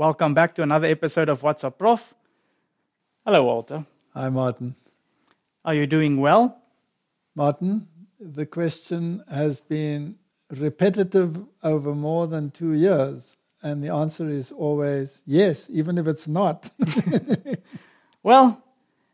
Welcome back to another episode of What's Up, Prof. Hello, Walter. Hi, Martin. Are you doing well? Martin, the question has been repetitive over more than 2 years, and the answer is always yes, even if it's not. Well,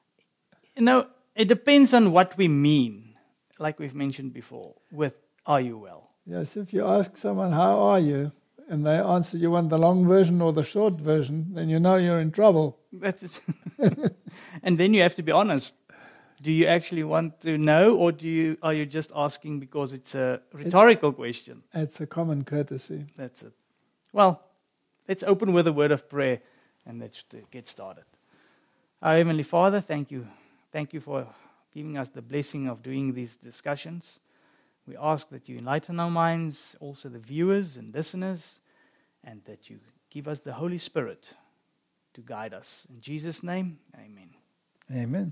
it depends on what we mean, like we've mentioned before, with are you well? Yes, if you ask someone, how are you? And they answer, you want the long version or the short version, then you know you're in trouble. That's it. And then you have to be honest. Do you actually want to know, or are you just asking because it's a rhetorical question? It's a common courtesy. That's it. Well, let's open with a word of prayer and let's get started. Our Heavenly Father, thank you. Thank you for giving us the blessing of doing these discussions. We ask that you enlighten our minds, also the viewers and listeners, and that you give us the Holy Spirit to guide us. In Jesus' name, amen. Amen.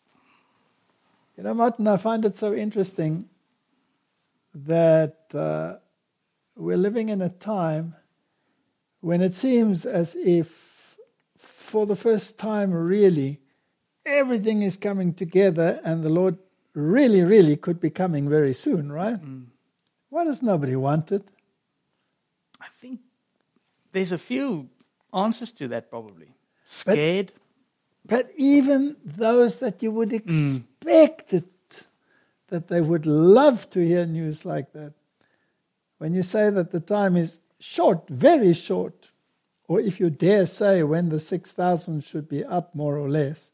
You know, Martin, I find it so interesting that we're living in a time when it seems as if, for the first time really, everything is coming together and the Lord really, really could be coming very soon, right? Why does nobody want it? I think there's a few answers to that probably. Scared. But even those that you would expect that they would love to hear news like that, when you say that the time is short, very short, or if you dare say when the 6,000 should be up more or less,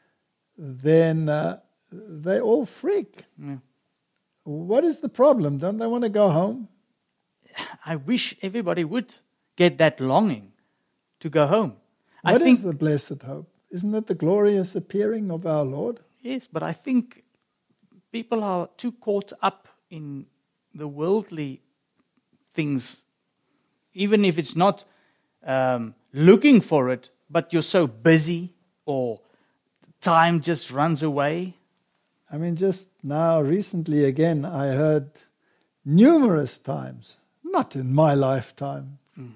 then they all freak. Yeah. What is the problem? Don't they want to go home? I wish everybody would get that longing to go home. What is the blessed hope? Isn't it the glorious appearing of our Lord? Yes, but I think people are too caught up in the worldly things, even if it's not looking for it, but you're so busy or time just runs away. I mean, just now, recently again, I heard numerous times, not in my lifetime.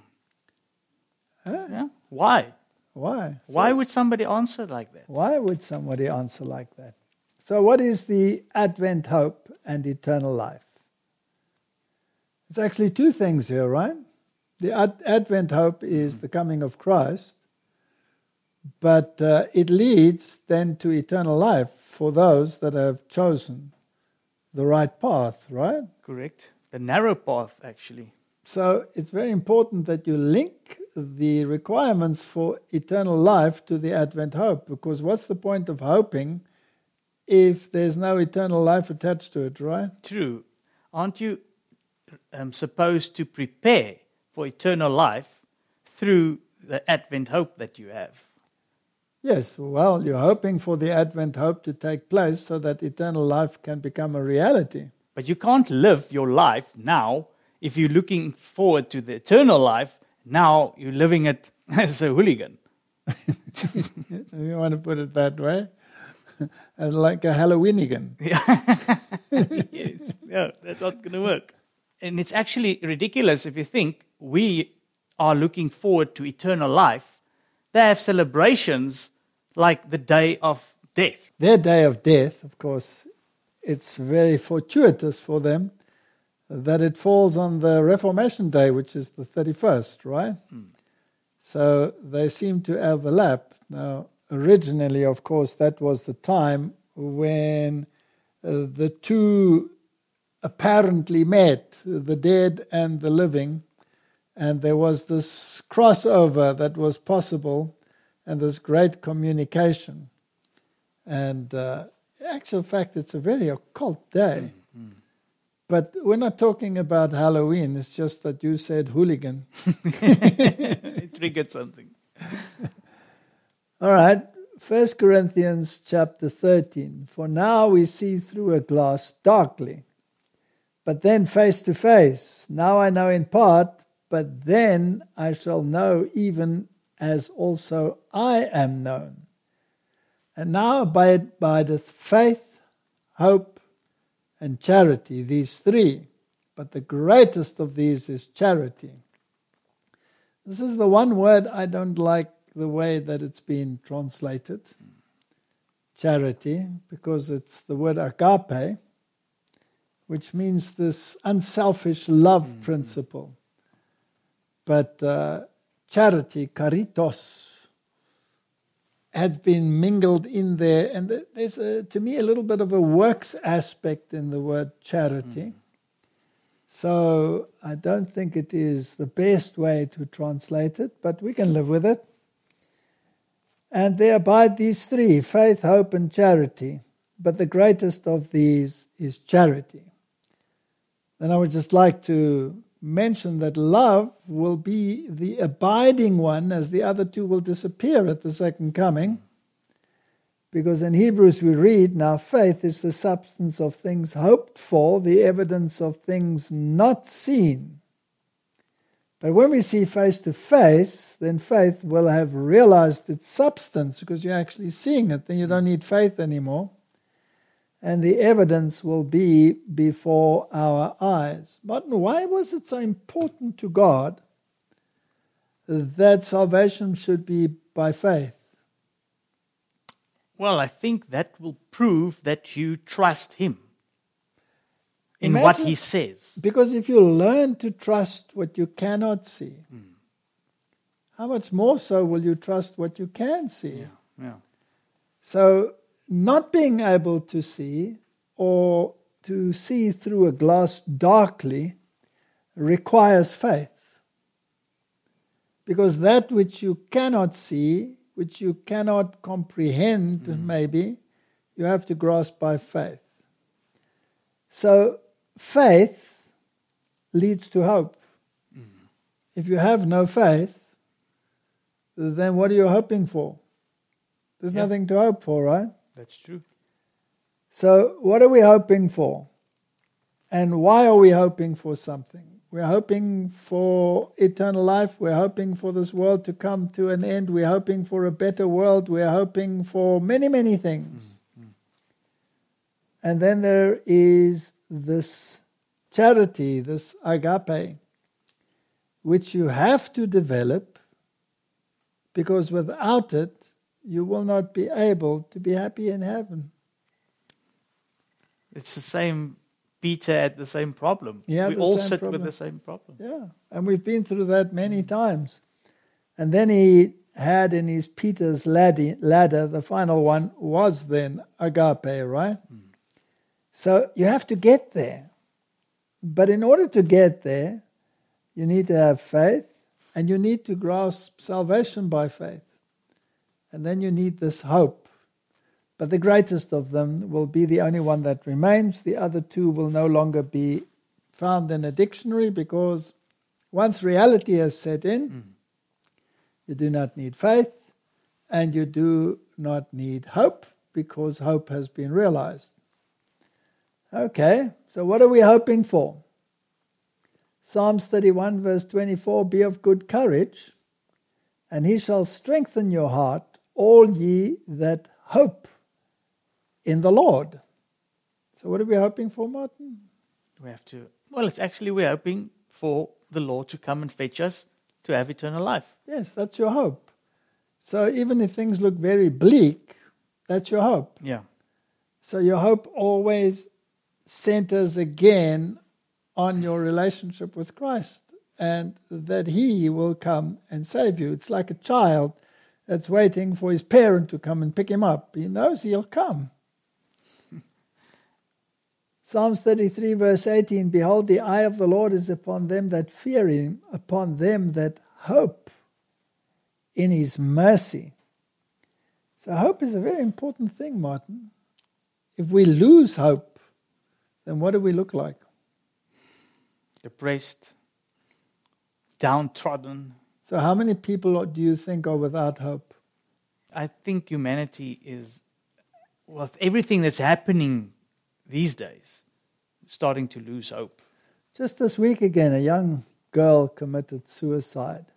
Yeah? Why? Why? Why would somebody answer like that? Why would somebody answer like that? So what is the Advent hope and eternal life? It's actually two things here, right? The Advent hope is the coming of Christ, but it leads then to eternal life for those that have chosen the right path, right? Correct. The narrow path, actually. So it's very important that you link the requirements for eternal life to the Advent hope, because what's the point of hoping if there's no eternal life attached to it, right? True. Aren't you supposed to prepare for eternal life through the Advent hope that you have? Yes, well, you're hoping for the Advent hope to take place so that eternal life can become a reality. But you can't live your life now if you're looking forward to the eternal life. Now you're living it as a hooligan. You want to put it that way? As like a Halloweenigan. Yes, yeah, that's not going to work. And it's actually ridiculous if you think we are looking forward to eternal life. They have celebrations like the day of death. Their day of death, of course, it's very fortuitous for them that it falls on the Reformation Day, which is the 31st, right? So they seem to overlap. Now, originally, of course, that was the time when the two apparently met, the dead and the living, and there was this crossover that was possible and this great communication. And in actual fact, it's a very occult day. But we're not talking about Halloween. It's just that you said hooligan. It triggered something. All right. 1 Corinthians chapter 13. For now we see through a glass darkly, but then face to face. Now I know in part, but then I shall know even as also I am known. And now abideth faith, hope, and charity, these three. But the greatest of these is charity. This is the one word I don't like the way that it's been translated. Charity, because it's the word agape, which means this unselfish love principle. But charity, caritos, had been mingled in there, and there's, to me, a little bit of a works aspect in the word charity. So I don't think it is the best way to translate it, but we can live with it. And there abide these three, faith, hope, and charity. But the greatest of these is charity. Then I would just like to mention that love will be the abiding one, as the other two will disappear at the second coming. Because in Hebrews we read, now faith is the substance of things hoped for, the evidence of things not seen. But when we see face to face, then faith will have realized its substance, because you're actually seeing it. Then you don't need faith anymore. And the evidence will be before our eyes. Martin, why was it so important to God that salvation should be by faith? Well, I think that will prove that you trust Him in what He says. Because if you learn to trust what you cannot see, how much more so will you trust what you can see? Yeah. So not being able to see, or to see through a glass darkly, requires faith. Because that which you cannot see, which you cannot comprehend maybe, you have to grasp by faith. So faith leads to hope. If you have no faith, then what are you hoping for? There's nothing to hope for, right? That's true. So what are we hoping for? And why are we hoping for something? We're hoping for eternal life. We're hoping for this world to come to an end. We're hoping for a better world. We're hoping for many, many things. And then there is this charity, this agape, which you have to develop, because without it, you will not be able to be happy in heaven. It's the same. Peter had the same problem. Yeah, we all sit with the same problem. Yeah, and we've been through that many times. And then he had in his Peter's ladder, the final one was then agape, right? So you have to get there. But in order to get there, you need to have faith, and you need to grasp salvation by faith. And then you need this hope. But the greatest of them will be the only one that remains. The other two will no longer be found in a dictionary, because once reality has set in, you do not need faith, and you do not need hope, because hope has been realized. Okay, so what are we hoping for? Psalms 31 verse 24, be of good courage, and he shall strengthen your heart, all ye that hope in the Lord. So what are we hoping for, Martin? We're hoping for the Lord to come and fetch us to have eternal life. Yes, that's your hope. So even if things look very bleak, that's your hope. Yeah. So your hope always centers again on your relationship with Christ, and that He will come and save you. It's like a child that's waiting for his parent to come and pick him up. He knows He'll come. Psalms 33 verse 18, behold, the eye of the Lord is upon them that fear Him, upon them that hope in His mercy. So hope is a very important thing, Martin. If we lose hope, then what do we look like? Depressed, downtrodden. So how many people do you think are without hope? I think humanity is, with everything that's happening these days, starting to lose hope. Just this week again, a young girl committed suicide.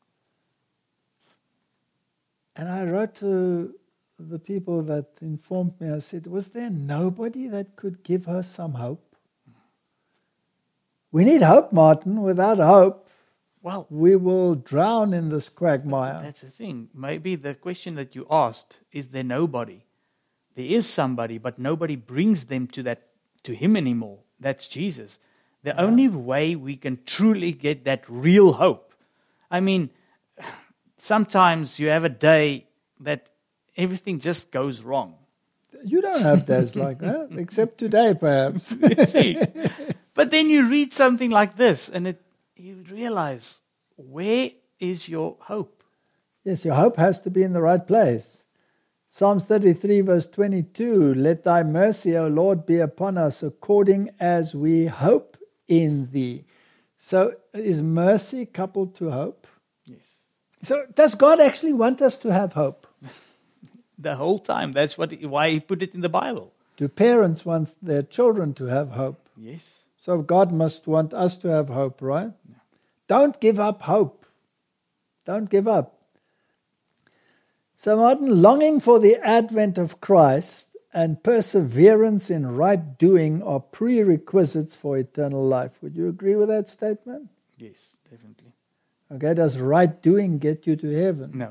And I wrote to the people that informed me, I said, was there nobody that could give her some hope? We need hope, Martin. Without hope, Well, we will drown in this quagmire. that's the thing. Maybe the question that you asked, is there nobody? There is somebody, but nobody brings them to him anymore. That's Jesus. The only way we can truly get that real hope. I mean, sometimes you have a day that everything just goes wrong. You don't have days like that, except today, perhaps. See? But then you read something like this, and you realize, where is your hope? Yes, your hope has to be in the right place. Psalms 33 verse 22, let thy mercy, O Lord, be upon us according as we hope in thee. So is mercy coupled to hope? Yes. So does God actually want us to have hope? The whole time. That's why he put it in the Bible. Do parents want their children to have hope? Yes. So God must want us to have hope, right? Yeah. Don't give up hope. Don't give up. So Martin, longing for the advent of Christ and perseverance in right doing are prerequisites for eternal life. Would you agree with that statement? Yes, definitely. Okay, does right doing get you to heaven? No.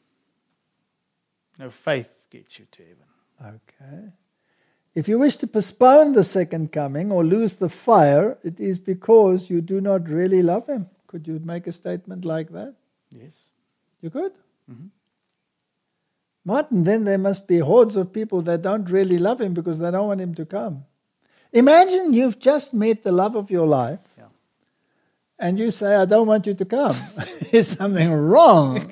No, faith gets you to heaven. Okay. If you wish to postpone the second coming or lose the fire, it is because you do not really love him. Could you make a statement like that? Yes. You could? Mm-hmm. Martin, then there must be hordes of people that don't really love him because they don't want him to come. Imagine you've just met the love of your life, and you say, I don't want you to come. Is something wrong?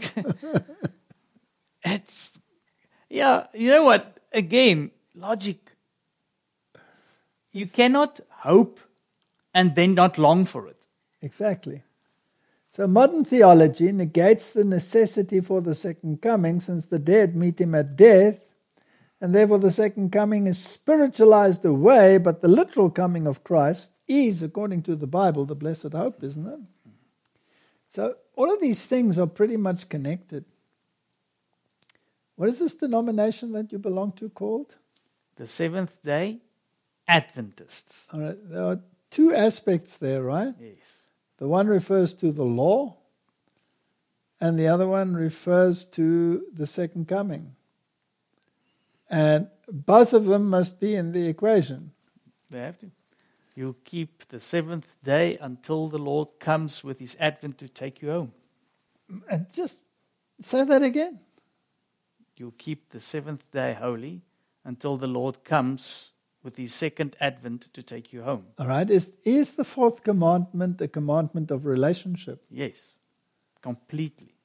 You know what? Again, logic. You cannot hope and then not long for it. Exactly. So modern theology negates the necessity for the second coming, since the dead meet him at death, and therefore the second coming is spiritualized away, but the literal coming of Christ is, according to the Bible, the blessed hope, isn't it? So all of these things are pretty much connected. What is this denomination that you belong to called? The Seventh-day Adventists. All right, there are two aspects there, right? Yes. The one refers to the law, and the other one refers to the second coming. And both of them must be in the equation. They have to. You'll keep the seventh day until the Lord comes with his advent to take you home. And just say that again. You'll keep the seventh day holy until the Lord comes with his second advent to take you home. All right. Is the fourth commandment a commandment of relationship? Yes, completely.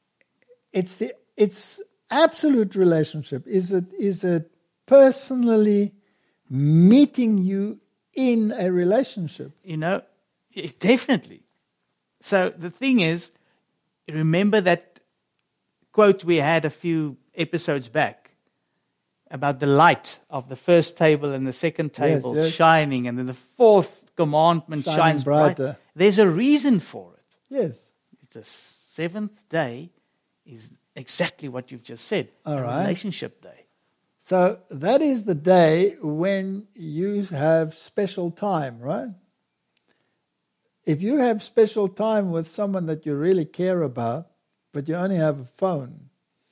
It's absolute relationship. Is it personally meeting you in a relationship? You know, definitely. So the thing is, remember that quote we had a few episodes back about the light of the first table and the second table shining, and then the fourth commandment shines brighter. Bright. There's a reason for it. Yes. The seventh day is exactly what you've just said, relationship day. So that is the day when you have special time, right? If you have special time with someone that you really care about, but you only have a phone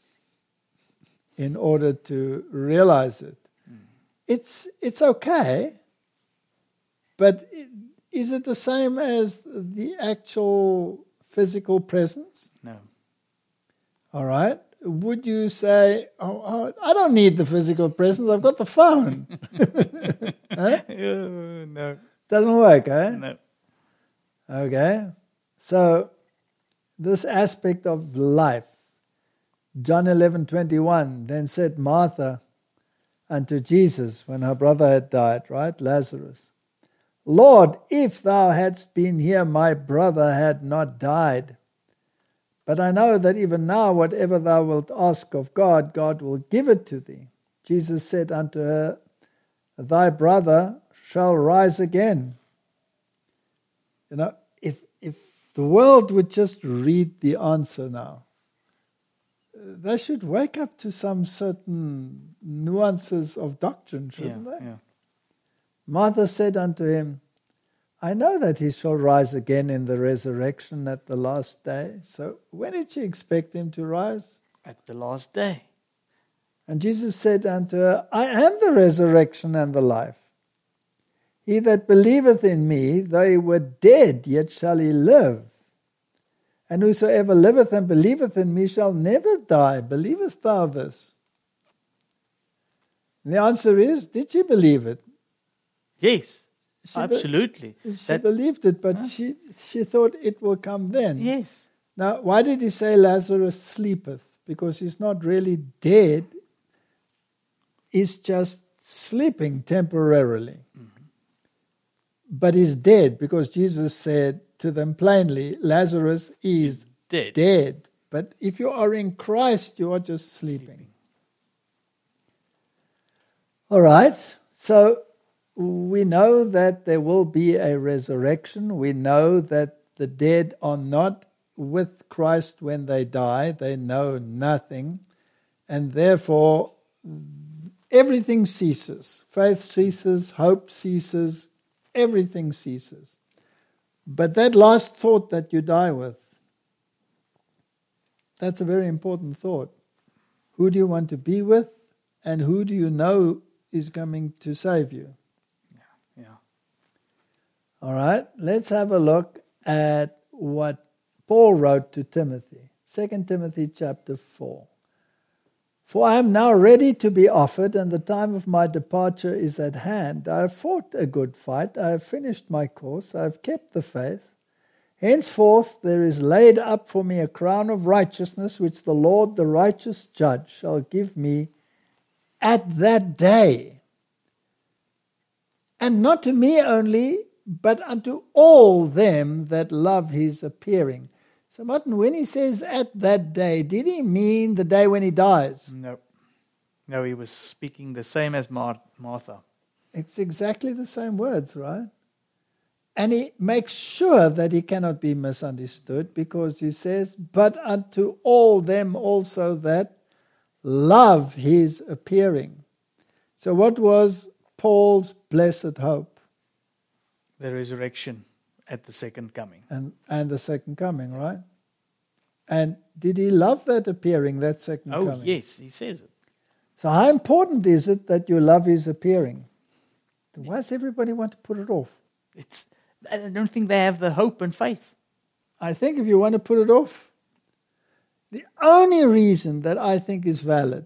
in order to realize it, it's okay, but is it the same as the actual physical presence? No. All right. Would you say, I don't need the physical presence, I've got the phone? Huh? No. Doesn't work, eh? No. Okay. So, this aspect of life, John 11:21, then said Martha unto Jesus when her brother had died, right? Lazarus. Lord, if thou hadst been here, my brother had not died. But I know that even now, whatever thou wilt ask of God, God will give it to thee. Jesus said unto her, thy brother shall rise again. You know, if the world would just read the answer now, they should wake up to some certain nuances of doctrine, shouldn't they? Yeah. Martha said unto him, I know that he shall rise again in the resurrection at the last day. So when did she expect him to rise? At the last day. And Jesus said unto her, I am the resurrection and the life. He that believeth in me, though he were dead, yet shall he live. And whosoever liveth and believeth in me shall never die. Believest thou this? And the answer is, did she believe it? Yes, She absolutely. She believed it, but she thought it will come then. Yes. Now, why did he say Lazarus sleepeth? Because he's not really dead. He's just sleeping temporarily. But he's dead because Jesus said to them plainly, Lazarus is dead. But if you are in Christ, you are just sleeping. All right, so we know that there will be a resurrection. We know that the dead are not with Christ when they die. They know nothing. And therefore, everything ceases. Faith ceases, hope ceases, everything ceases. But that last thought that you die with, that's a very important thought. Who do you want to be with? And who do you know is coming to save you? Yeah. All right, let's have a look at what Paul wrote to Timothy. 2 Timothy chapter 4. For I am now ready to be offered, and the time of my departure is at hand. I have fought a good fight. I have finished my course. I have kept the faith. Henceforth there is laid up for me a crown of righteousness, which the Lord, the righteous judge, shall give me at that day. And not to me only, but unto all them that love his appearing. So Martin, when he says at that day, did he mean the day when he dies? No, he was speaking the same as Martha. It's exactly the same words, right? And he makes sure that he cannot be misunderstood because he says, but unto all them also that love his appearing. So what was Paul's blessed hope? The resurrection at the second coming. And the second coming, right? And did he love that appearing, that second coming? Oh, yes, he says it. So how important is it that you love his appearing? Why does everybody want to put it off? I don't think they have the hope and faith. I think if you want to put it off, the only reason that I think is valid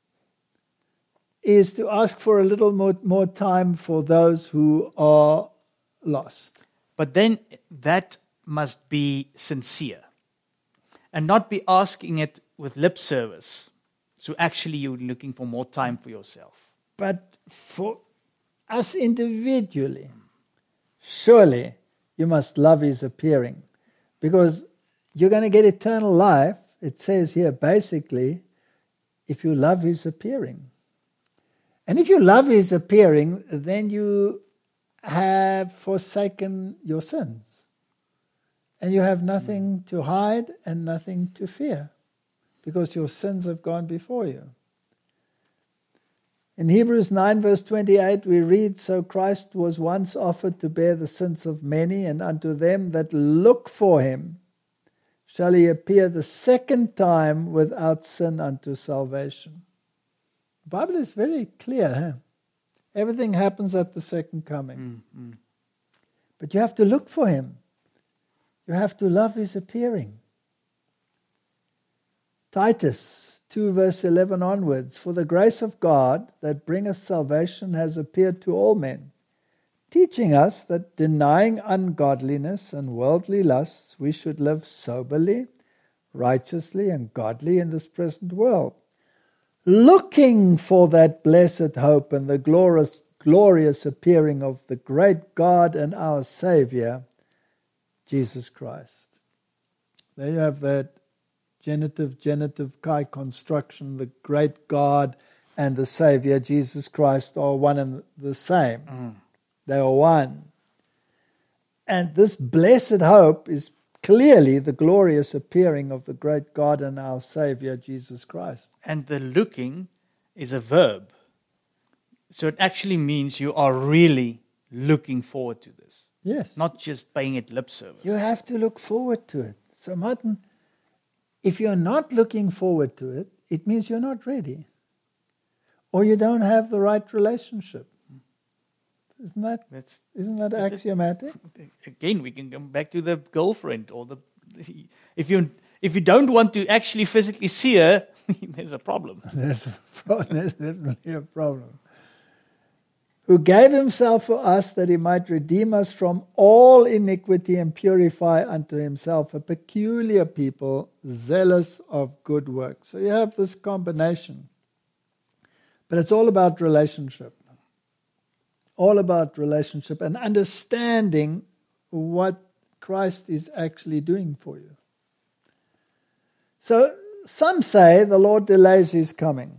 is to ask for a little more time for those who are lost. But then that must be sincere and not be asking it with lip service. So actually you're looking for more time for yourself. But for us individually, surely you must love his appearing, because you're going to get eternal life, it says here basically, if you love his appearing. And if you love his appearing, then you have forsaken your sins. And you have nothing to hide and nothing to fear, because your sins have gone before you. In Hebrews 9 verse 28 we read, so Christ was once offered to bear the sins of many, and unto them that look for him shall he appear the second time without sin unto salvation. The Bible is very clear. Huh? Everything happens at the second coming. But you have to look for him. You have to love his appearing. Titus 2 verse 11 onwards, for the grace of God that bringeth salvation has appeared to all men, teaching us that denying ungodliness and worldly lusts, we should live soberly, righteously, and godly in this present world, looking for that blessed hope and the glorious appearing of the great God and our Savior, Jesus Christ. There you have that genitive kai construction. The great God and the Savior, Jesus Christ, are one and the same. They are one. And this blessed hope is clearly the glorious appearing of the great God and our Savior, Jesus Christ. And the looking is a verb. So it actually means you are really looking forward to this. Yes. not just paying it lip service. You have to look forward to it. So, Martin, if you're not looking forward to it, it means you're not ready. Or you don't have the right relationship. Isn't that axiomatic? Again, we can come back to the girlfriend or if you don't want to actually physically see her, there's a problem. There's definitely a problem. Who gave himself for us that he might redeem us from all iniquity and purify unto himself a peculiar people, zealous of good works. So you have this combination. But it's all about relationship. All about relationship and understanding what Christ is actually doing for you. So some say the Lord delays his coming.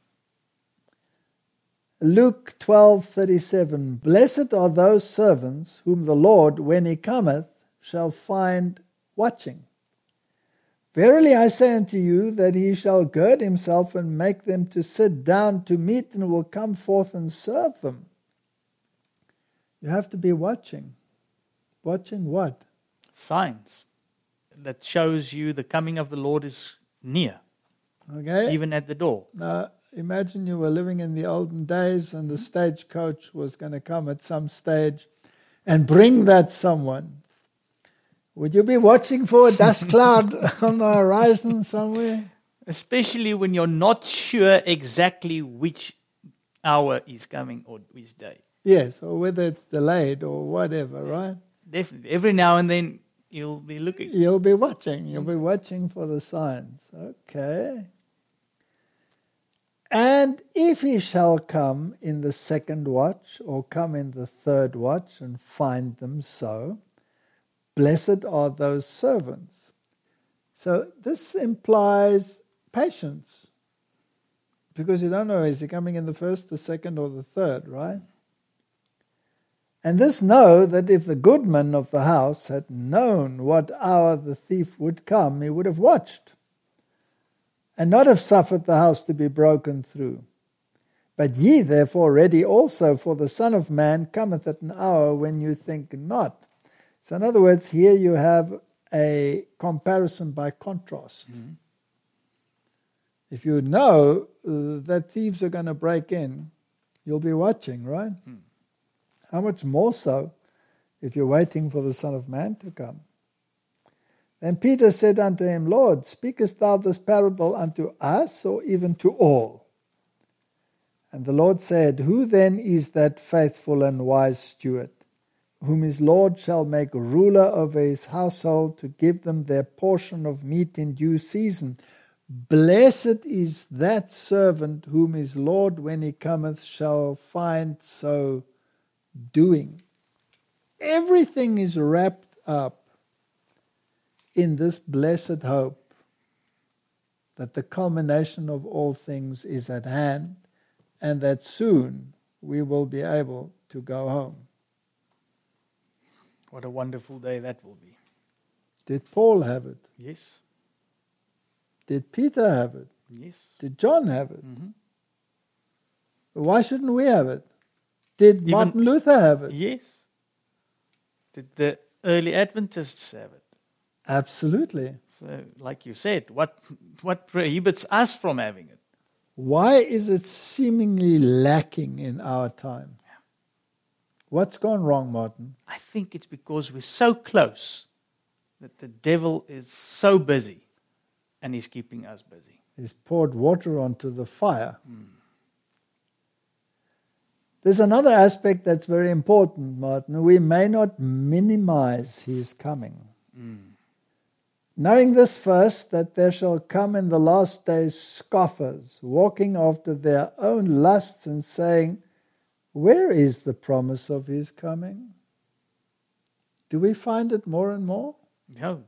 Luke 12:37, blessed are those servants whom the Lord, when he cometh, shall find watching. Verily I say unto you that he shall gird himself and make them to sit down to meat and will come forth and serve them. You have to be watching. Watching what? Signs that shows you the coming of the Lord is near, Okay? even at the door. Now, imagine you were living in the olden days and the stagecoach was going to come at some stage and bring that someone. Would you be watching for a dust cloud on the horizon somewhere? Especially when you're not sure exactly which hour is coming or which day. Yes, or whether it's delayed or whatever, right? Definitely. Every now and then you'll be looking. You'll be watching. You'll be watching for the signs. Okay. And if he shall come in the second watch or come in the third watch and find them so, blessed are those servants. So this implies patience. Because you don't know, is he coming in the first, the second, or the third, right? And this know that if the goodman of the house had known what hour the thief would come, he would have watched, and not have suffered the house to be broken through. But ye therefore ready also, for the Son of Man cometh at an hour when you think not. So in other words, here you have a comparison by contrast. Mm-hmm. If you know that thieves are going to break in, you'll be watching, right? Mm. How much more so if you're waiting for the Son of Man to come? Then Peter said unto him, Lord, speakest thou this parable unto us, or even to all? And the Lord said, Who then is that faithful and wise steward, whom his Lord shall make ruler over his household, to give them their portion of meat in due season? Blessed is that servant whom his Lord, when he cometh, shall find so doing. Everything is wrapped up in this blessed hope that the culmination of all things is at hand and that soon we will be able to go home. What a wonderful day that will be. Did Paul have it? Yes. Did Peter have it? Yes. Did John have it? Mm-hmm. Why shouldn't we have it? Did Martin Luther have it? Yes. Did the early Adventists have it? Absolutely. So, like you said, what prohibits us from having it? Why is it seemingly lacking in our time? Yeah. What's gone wrong, Martin? I think it's because we're so close that the devil is so busy and he's keeping us busy. He's poured water onto the fire. There's another aspect that's very important, Martin. We may not minimize his coming. Knowing this first, that there shall come in the last days scoffers, walking after their own lusts and saying, Where is the promise of his coming? Do we find it more and more? No.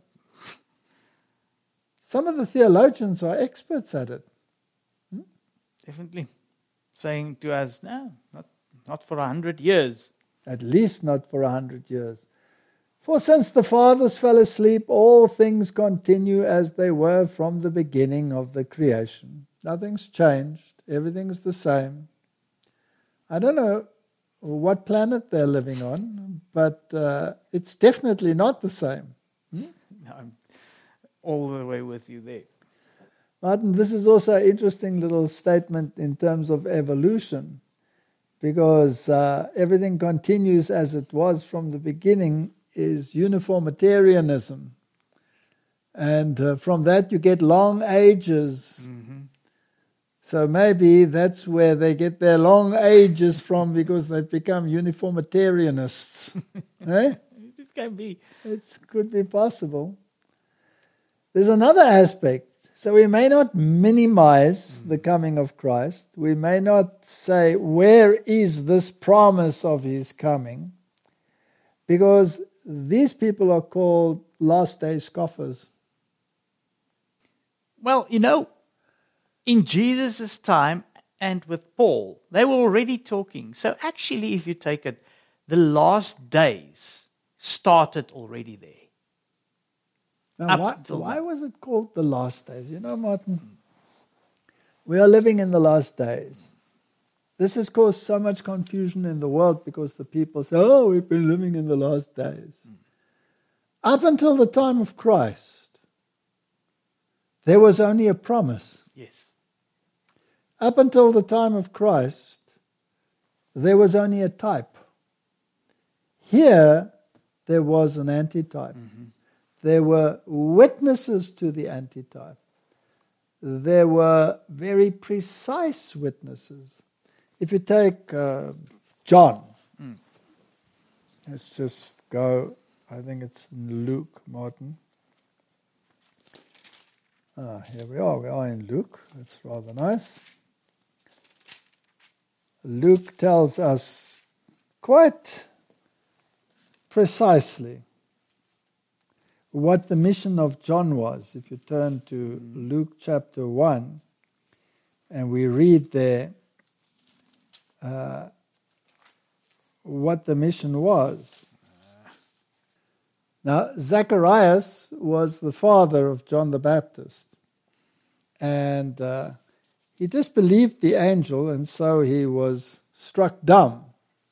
Some of the theologians are experts at it. Definitely. Saying to us, no, not for 100 years. At least not for 100 years. For since the fathers fell asleep, all things continue as they were from the beginning of the creation. Nothing's changed. Everything's the same. I don't know what planet they're living on, but it's definitely not the same. I'm all the way with you there. Martin, this is also an interesting little statement in terms of evolution, because everything continues as it was from the beginning is uniformitarianism. And from that you get long ages. Mm-hmm. So maybe that's where they get their long ages from, because they've become uniformitarianists. Eh? It can be. It could be possible. There's another aspect. So we may not minimize the coming of Christ. We may not say, where is this promise of his coming? Because these people are called last day scoffers. Well, in Jesus' time and with Paul, they were already talking. So actually, if you take it, the last days started already there. Now, why was it called the last days? Martin, we are living in the last days. This has caused so much confusion in the world because the people say, oh, we've been living in the last days. Up until the time of Christ, there was only a promise. Yes. Up until the time of Christ, there was only a type. Here, there was an antitype. Mm-hmm. There were witnesses to the antitype. There were very precise witnesses. If you take John, let's just go, I think it's Luke, Martin. Here we are in Luke. That's rather nice. Luke tells us quite precisely what the mission of John was. If you turn to Luke chapter 1, and we read there what the mission was. Now, Zacharias was the father of John the Baptist, and he disbelieved the angel, and so he was struck dumb.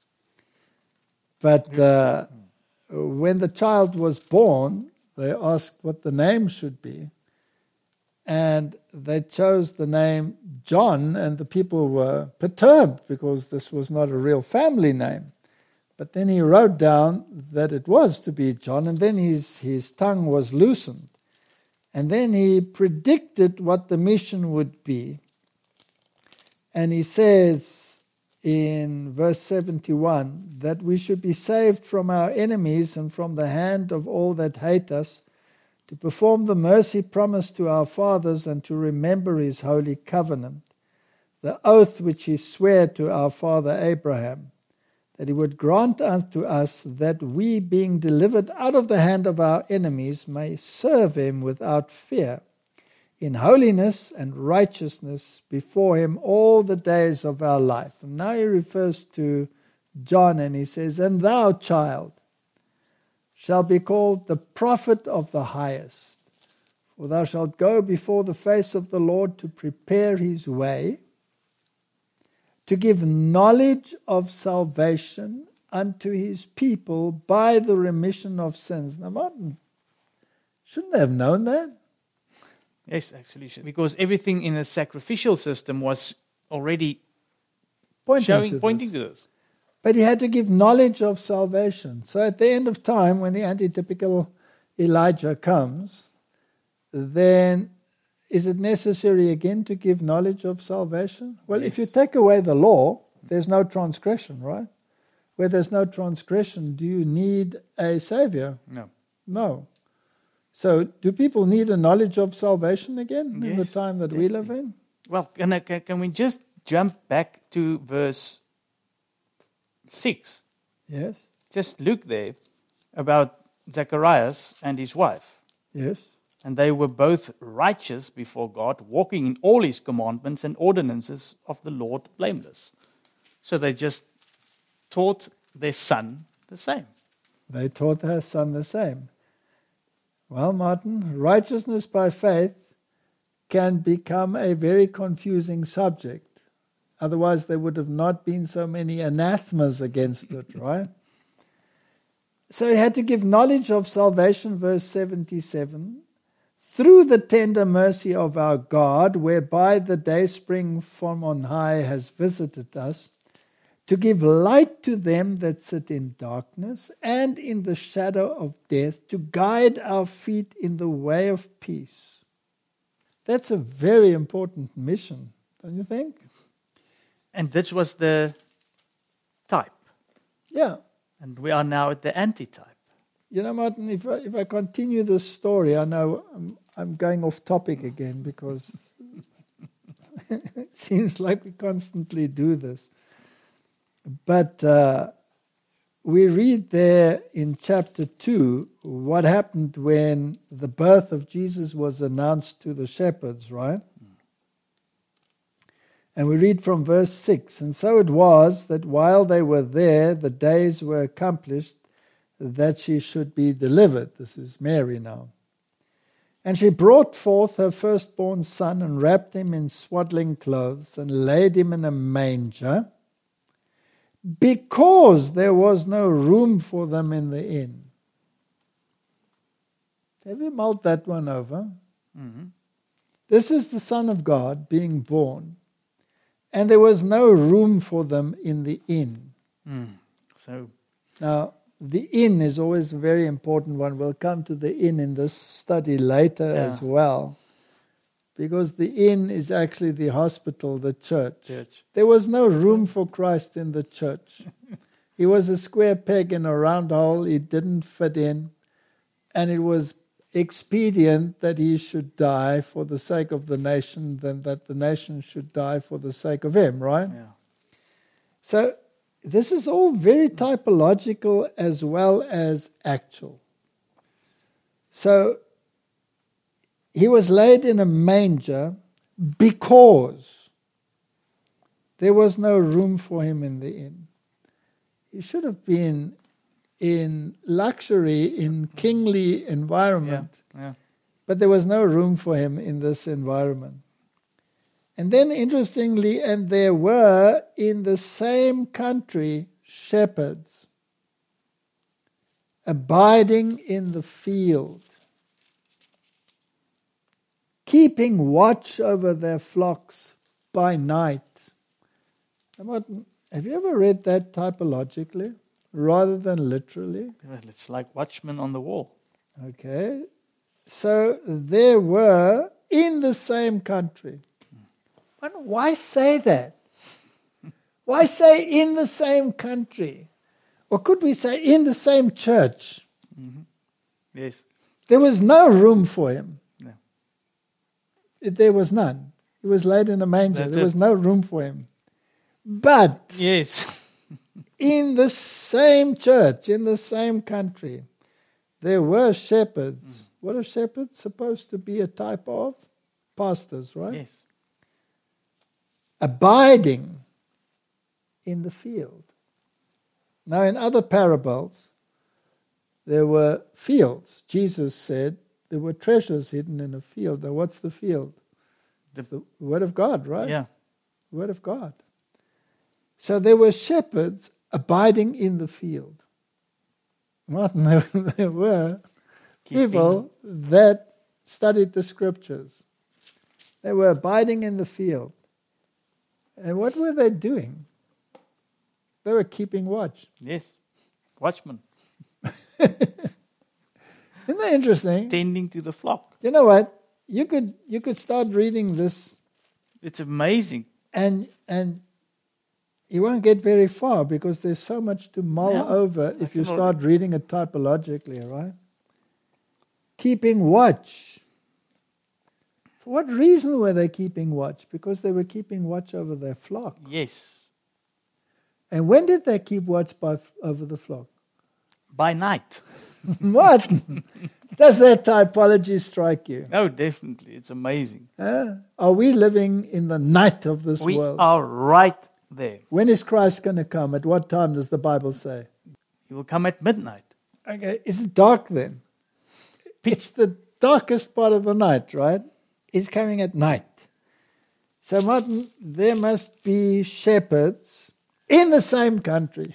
But when the child was born, they asked what the name should be, and they chose the name John, and the people were perturbed because this was not a real family name. But then he wrote down that it was to be John, and then his tongue was loosened. And then he predicted what the mission would be. And he says in verse 71 that we should be saved from our enemies and from the hand of all that hate us, to perform the mercy promised to our fathers and to remember his holy covenant, the oath which he sware to our father Abraham, that he would grant unto us that we, being delivered out of the hand of our enemies, may serve him without fear, in holiness and righteousness before him all the days of our life. And now he refers to John, and he says, and thou, child, shall be called the prophet of the highest, for thou shalt go before the face of the Lord to prepare his way, to give knowledge of salvation unto his people by the remission of sins. Now, Martin, shouldn't they have known that? Yes, actually, because everything in the sacrificial system was already Pointing to this. But he had to give knowledge of salvation. So at the end of time, when the antitypical Elijah comes, then is it necessary again to give knowledge of salvation? Well, Yes. if you take away the law, there's no transgression, right? Where there's no transgression, do you need a savior? No. No. So do people need a knowledge of salvation again in the Yes, time that we live in? Well, can we just jump back to verse 6? Yes. Just look there about Zacharias and his wife. Yes. And they were both righteous before God, walking in all his commandments and ordinances of the Lord blameless. So they just taught their son the same. They taught their son the same. Well, Martin, righteousness by faith can become a very confusing subject. Otherwise, there would have not been so many anathemas against it, right? So he had to give knowledge of salvation, verse 77, through the tender mercy of our God, whereby the dayspring from on high has visited us, to give light to them that sit in darkness and in the shadow of death, to guide our feet in the way of peace. That's a very important mission, don't you think? And this was the type. Yeah. And we are now at the antitype. You know, Martin, if I continue this story, I know I'm going off topic again because it seems like we constantly do this. But we read there in chapter 2 what happened when the birth of Jesus was announced to the shepherds, right? And we read from verse 6, and so it was that while they were there, the days were accomplished that she should be delivered. This is Mary now. And she brought forth her firstborn son and wrapped him in swaddling clothes and laid him in a manger, because there was no room for them in the inn. Have you mulled that one over? Mm-hmm. This is the Son of God being born, and there was no room for them in the inn. So Now, the inn is always a very important one. We'll come to the inn in this study later as well, because the inn is actually the hospital, the church. There was no room for Christ in the church. He was a square peg in a round hole. He didn't fit in, and it was expedient that he should die for the sake of the nation than that the nation should die for the sake of him, right? yeah. So this is all very typological as well as actual. So he was laid in a manger because there was no room for him in the inn. He should have been in luxury, in kingly environment, but there was no room for him in this environment. And then interestingly, and there were in the same country shepherds abiding in the field, keeping watch over their flocks by night. Have you ever read that typologically rather than literally? It's like watchmen on the wall. Okay. So there were in the same country. But why say that? Why say in the same country? Or could we say in the same church? Mm-hmm. Yes. There was no room for him. No. There was none. He was laid in a manger. That's there was it. no room for him. But Yes. in the same church, in the same country, there were shepherds. What are shepherds supposed to be a type of? Pastors, right? Yes. Abiding in the field. Now, in other parables, there were fields. Jesus said there were treasures hidden in a field. Now, what's the field? The Word of God, right? Yeah. The Word of God. So there were shepherds abiding in the field. Martin, there were people that studied the Scriptures. They were abiding in the field. And what were they doing? They were keeping watch. Yes. Watchmen. Isn't that interesting? Tending to the flock. You know what? You could start reading this, It's amazing. and you won't get very far because there's so much to mull over if you start reading it typologically, right? Keeping watch. For what reason were they keeping watch? Because they were keeping watch over their flock. Yes. And when did they keep watch over the flock? By night. What? Does that typology strike you? Oh, definitely. It's amazing. Are we living in the night of this We world? are right there. When is Christ going to come? At what time does the Bible say? He will come at midnight. Okay, is it dark then? It's the darkest part of the night, right? It's coming at night. So, Martin, there must be shepherds in the same country.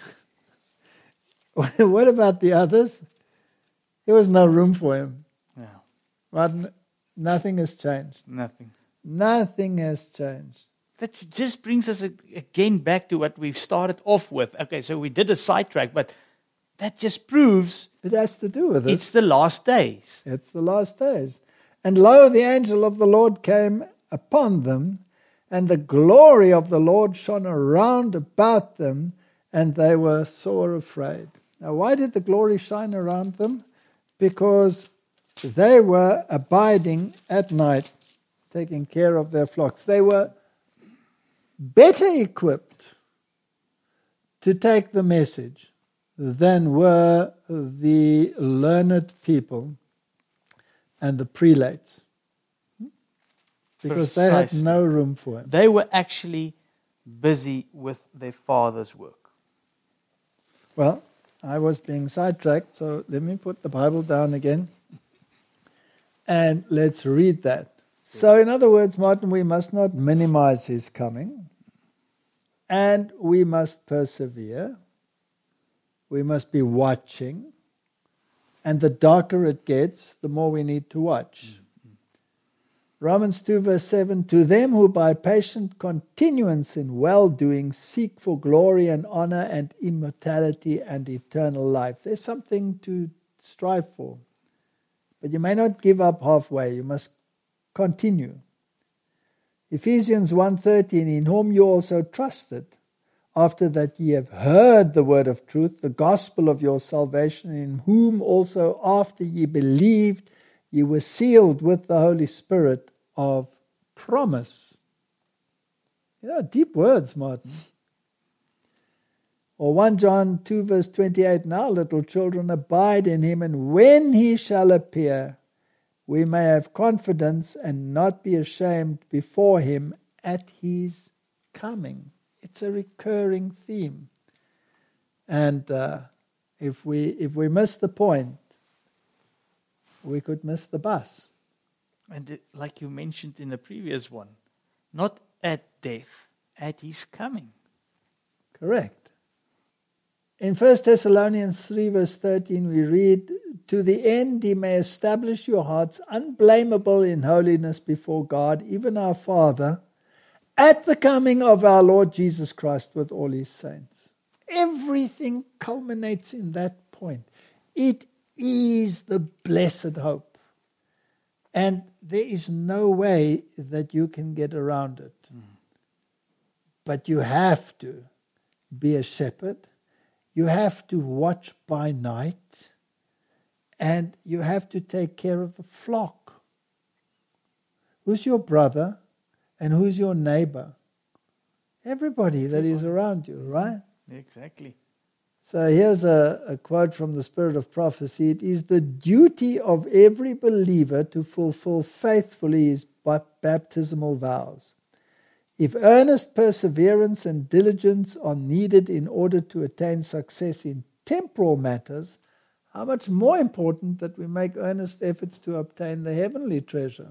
What about the others? There was no room for him. Yeah, Martin, nothing has changed. nothing. Nothing has changed. That just brings us again back to what we've started off with. Okay, so we did a sidetrack, but that just proves It has to do with it. it's the last days. It's the last days. And lo, the angel of the Lord came upon them, and the glory of the Lord shone around about them, and they were sore afraid. Now, why did the glory shine around them? Because they were abiding at night, taking care of their flocks. They were better equipped to take the message than were the learned people and the prelates, because they had Precisely. no room for him. They were actually busy with their father's work. Well, I was being sidetracked, so let me put the Bible down again and let's read that. So, in other words, Martin, we must not minimize his coming, and we must persevere. We must be watching, and the darker it gets, the more we need to watch. Romans 2 verse 7, to them who by patient continuance in well-doing seek for glory and honor and immortality and eternal life. There's something to strive for. But you may not give up halfway. You must continue. Ephesians 1:13, in whom you also trusted, after that ye have heard the word of truth, the gospel of your salvation, in whom also after ye believed, ye were sealed with the Holy Spirit of promise. Deep words, Martin. Or 1 John 2 verse 28, now little children, abide in him, and when he shall appear, we may have confidence and not be ashamed before him at his coming. It's a recurring theme. And if we miss the point, we could miss the bus. And like you mentioned in the previous one, not at death, at his coming. Correct. In 1 Thessalonians 3 verse 13 we read, to the end he may establish your hearts unblameable in holiness before God, even our Father, at the coming of our Lord Jesus Christ with all his saints. Everything culminates in that point. It is the blessed hope. And there is no way that you can get around it. But you have to be a shepherd. You have to watch by night. And you have to take care of the flock. Who's your brother? And who's your neighbor? Everybody that is around you, right? Exactly. So here's a quote from the Spirit of Prophecy. It is the duty of every believer to fulfill faithfully his baptismal vows. If earnest perseverance and diligence are needed in order to attain success in temporal matters, how much more important that we make earnest efforts to obtain the heavenly treasure.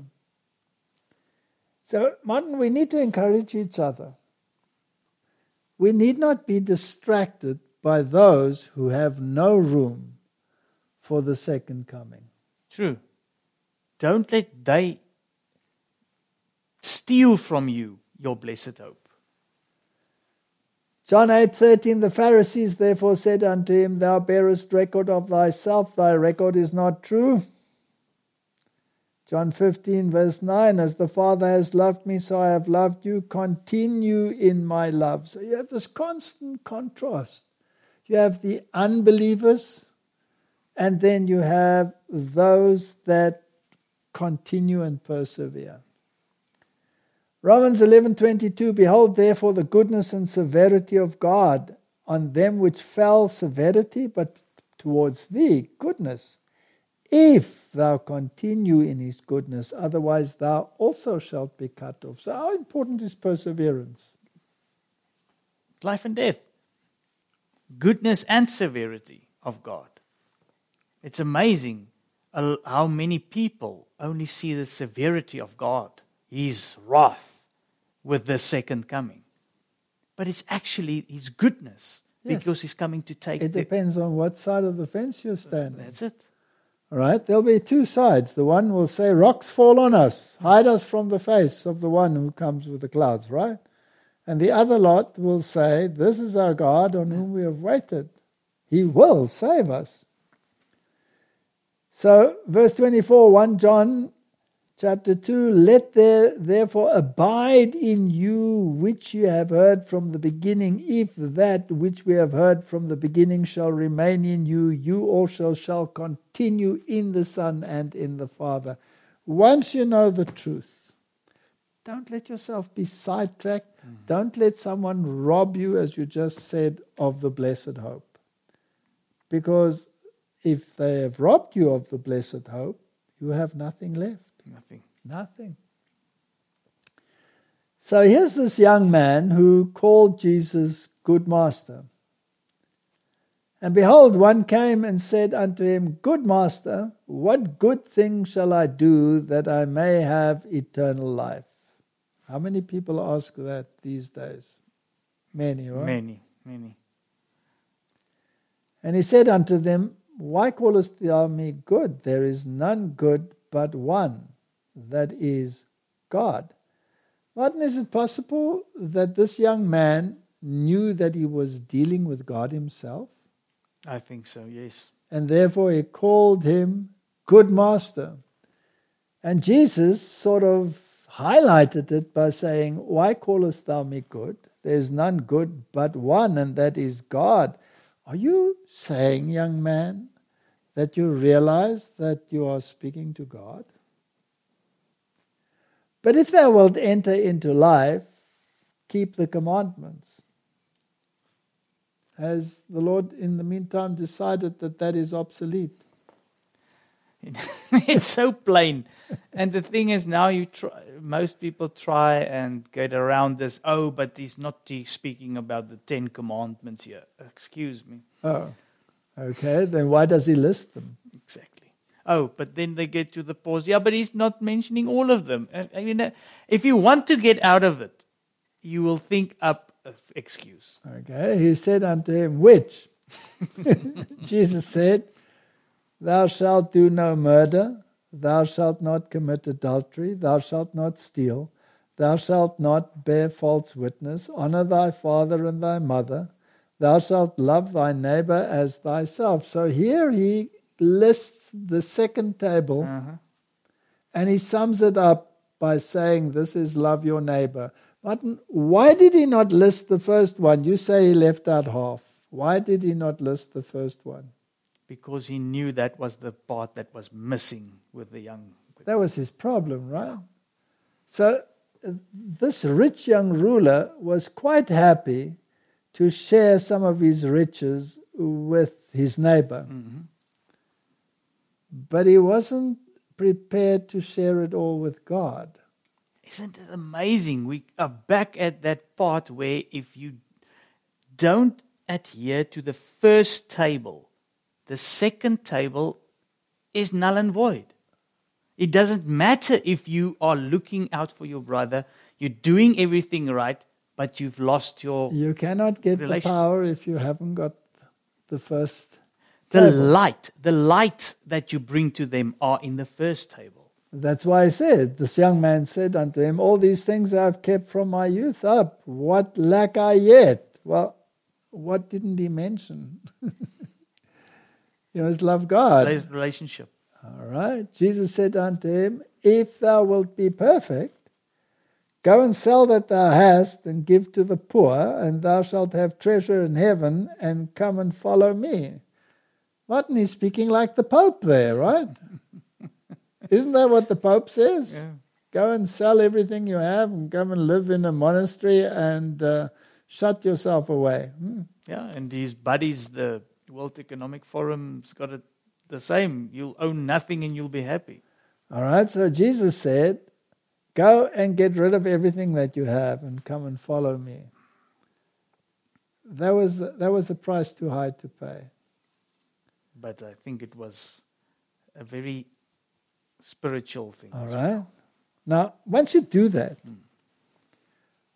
So, Martin, we need to encourage each other. We need not be distracted by those who have no room for the second coming. True. Don't let they steal from you your blessed hope. John 8:13, the Pharisees therefore said unto him, thou bearest record of thyself, thy record is not true. John 15 verse 9, as the Father has loved me, so I have loved you, continue in my love. So you have this constant contrast. You have the unbelievers, and then you have those that continue and persevere. Romans 11:22, behold therefore the goodness and severity of God, on them which fell severity, but towards thee goodness, if thou continue in his goodness, otherwise thou also shalt be cut off. So how important is perseverance? Life and death. Goodness and severity of God. It's amazing how many people only see the severity of God, his wrath, with the second coming. But it's actually His goodness, Yes. because He's coming to take It depends on what side of the fence you're standing. That's it. All right, there'll be two sides. The one will say, rocks fall on us, hide us from the face of the one who comes with the clouds, right? And the other lot will say, this is our God on whom we have waited. He will save us. So, verse 24, 1 John chapter 2, let there therefore abide in you which you have heard from the beginning. If that which we have heard from the beginning shall remain in you, you also shall continue in the Son and in the Father. Once you know the truth, don't let yourself be sidetracked. Don't let someone rob you, as you just said, of the blessed hope. Because if they have robbed you of the blessed hope, you have nothing left. Nothing. So here's this young man who called Jesus good master. And behold, one came and said unto him, good master, what good thing shall I do that I may have eternal life? How many people ask that these days? Many, right? Many. And he said unto them, why callest thou me good? There is none good but one, that is God. Martin, is it possible that this young man knew that he was dealing with God himself? I think so, yes. And therefore he called him good master. And Jesus sort of highlighted it by saying, why callest thou me good? There is none good but one, and that is God. Are you saying, young man, that you realize that you are speaking to God? But if thou wilt enter into life, keep the commandments. Has the Lord in the meantime decided that that is obsolete? It's so plain. And the thing is, now most people try and get around this. Oh, but he's not speaking about the 10 commandments here. Excuse me. Oh, okay. Then why does he list them? Exactly. Oh, but then they get to the pause. Yeah, but he's not mentioning all of them. I mean, if you want to get out of it, you will think up an excuse. Okay. He said unto him, which? Jesus said, thou shalt do no murder, thou shalt not commit adultery, thou shalt not steal, thou shalt not bear false witness, honor thy father and thy mother, thou shalt love thy neighbor as thyself. So here he lists the second table, and he sums it up by saying, this is love your neighbor. Martin, why did he not list the first one? You say he left out half. Why did he not list the first one? Because he knew that was the part that was missing with the young. That was his problem, right? So this rich young ruler was quite happy to share some of his riches with his neighbor. But he wasn't prepared to share it all with God. Isn't it amazing? We are back at that part where if you don't adhere to the first table, the second table is null and void. It doesn't matter if you are looking out for your brother, you're doing everything right, but you've lost your You cannot get the power if you haven't got the first the table. the light that you bring to them are in the first table. That's why I said, this young man said unto him, all these things I have kept from my youth up. What lack I yet? Well, what didn't he mention? You must love God. Relationship. All right. Jesus said unto him, if thou wilt be perfect, go and sell that thou hast and give to the poor, and thou shalt have treasure in heaven, and come and follow me. Martin is speaking like the Pope there, right? Isn't that what the Pope says? Yeah. Go and sell everything you have and come and live in a monastery and shut yourself away. Yeah, and his buddies, the World Economic Forum's got it the same. You'll own nothing and you'll be happy. All right, so Jesus said, go and get rid of everything that you have and come and follow me. That was a price too high to pay. But I think it was a very spiritual thing. All right. Now, once you do that,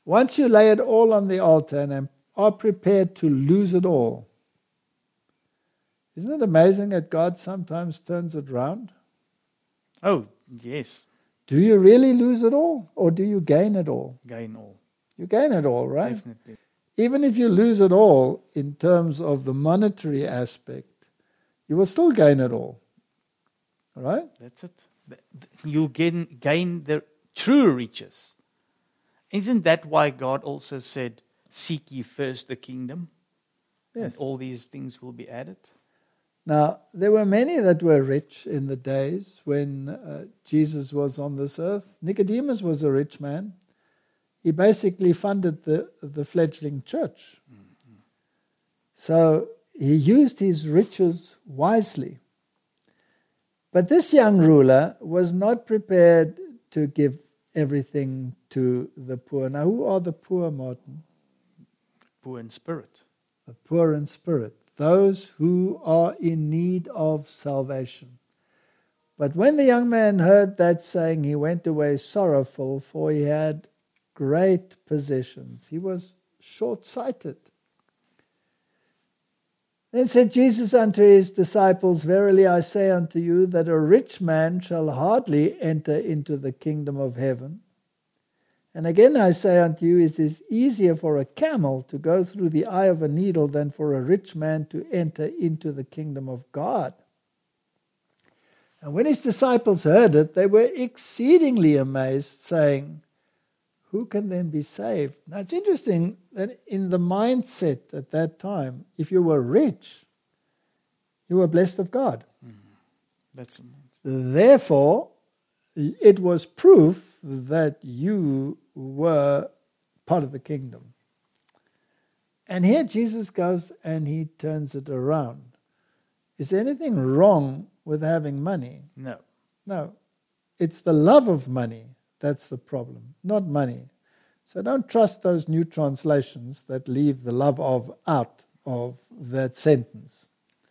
Once you lay it all on the altar and are prepared to lose it all, isn't it amazing that God sometimes turns it round? Oh, yes. Do you really lose it all, or do you gain it all? Gain all. You gain it all, right? Definitely. Even if you lose it all in terms of the monetary aspect, you will still gain it all. Right? That's it. You'll gain the true riches. Isn't that why God also said, seek ye first the kingdom? Yes. And all these things will be added? Now, there were many that were rich in the days when Jesus was on this earth. Nicodemus was a rich man. He basically funded the fledgling church. Mm-hmm. So he used his riches wisely. But this young ruler was not prepared to give everything to the poor. Now, who are the poor, Martin? Poor in spirit. The poor in spirit. Those who are in need of salvation. But when the young man heard that saying, he went away sorrowful, for he had great possessions. He was short-sighted. Then said Jesus unto his disciples, verily I say unto you, that a rich man shall hardly enter into the kingdom of heaven. And again I say unto you, it is easier for a camel to go through the eye of a needle than for a rich man to enter into the kingdom of God. And when his disciples heard it, they were exceedingly amazed, saying, who can then be saved? Now it's interesting that in the mindset at that time, if you were rich, you were blessed of God. That's amazing. Therefore, it was proof that you were part of the kingdom. And here Jesus goes and he turns it around. Is there anything wrong with having money? No. No. It's the love of money that's the problem, not money. So don't trust those new translations that leave the love of out of that sentence.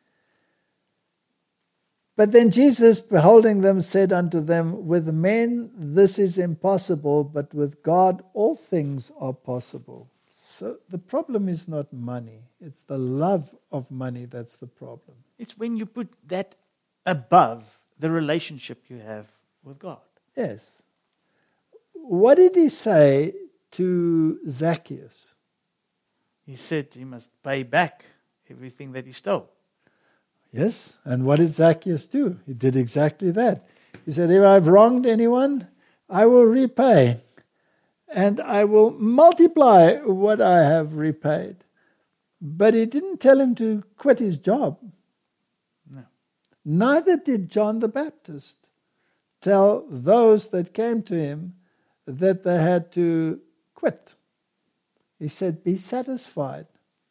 But then Jesus, beholding them, said unto them, with men this is impossible, but with God all things are possible. So the problem is not money. It's the love of money that's the problem. It's when you put that above the relationship you have with God. Yes. What did he say to Zacchaeus? He said he must pay back everything that he stole. Yes, and what did Zacchaeus do? He did exactly that. He said, if I've wronged anyone, I will repay, and I will multiply what I have repaid. But he didn't tell him to quit his job. No. Neither did John the Baptist tell those that came to him that they had to quit. He said, be satisfied.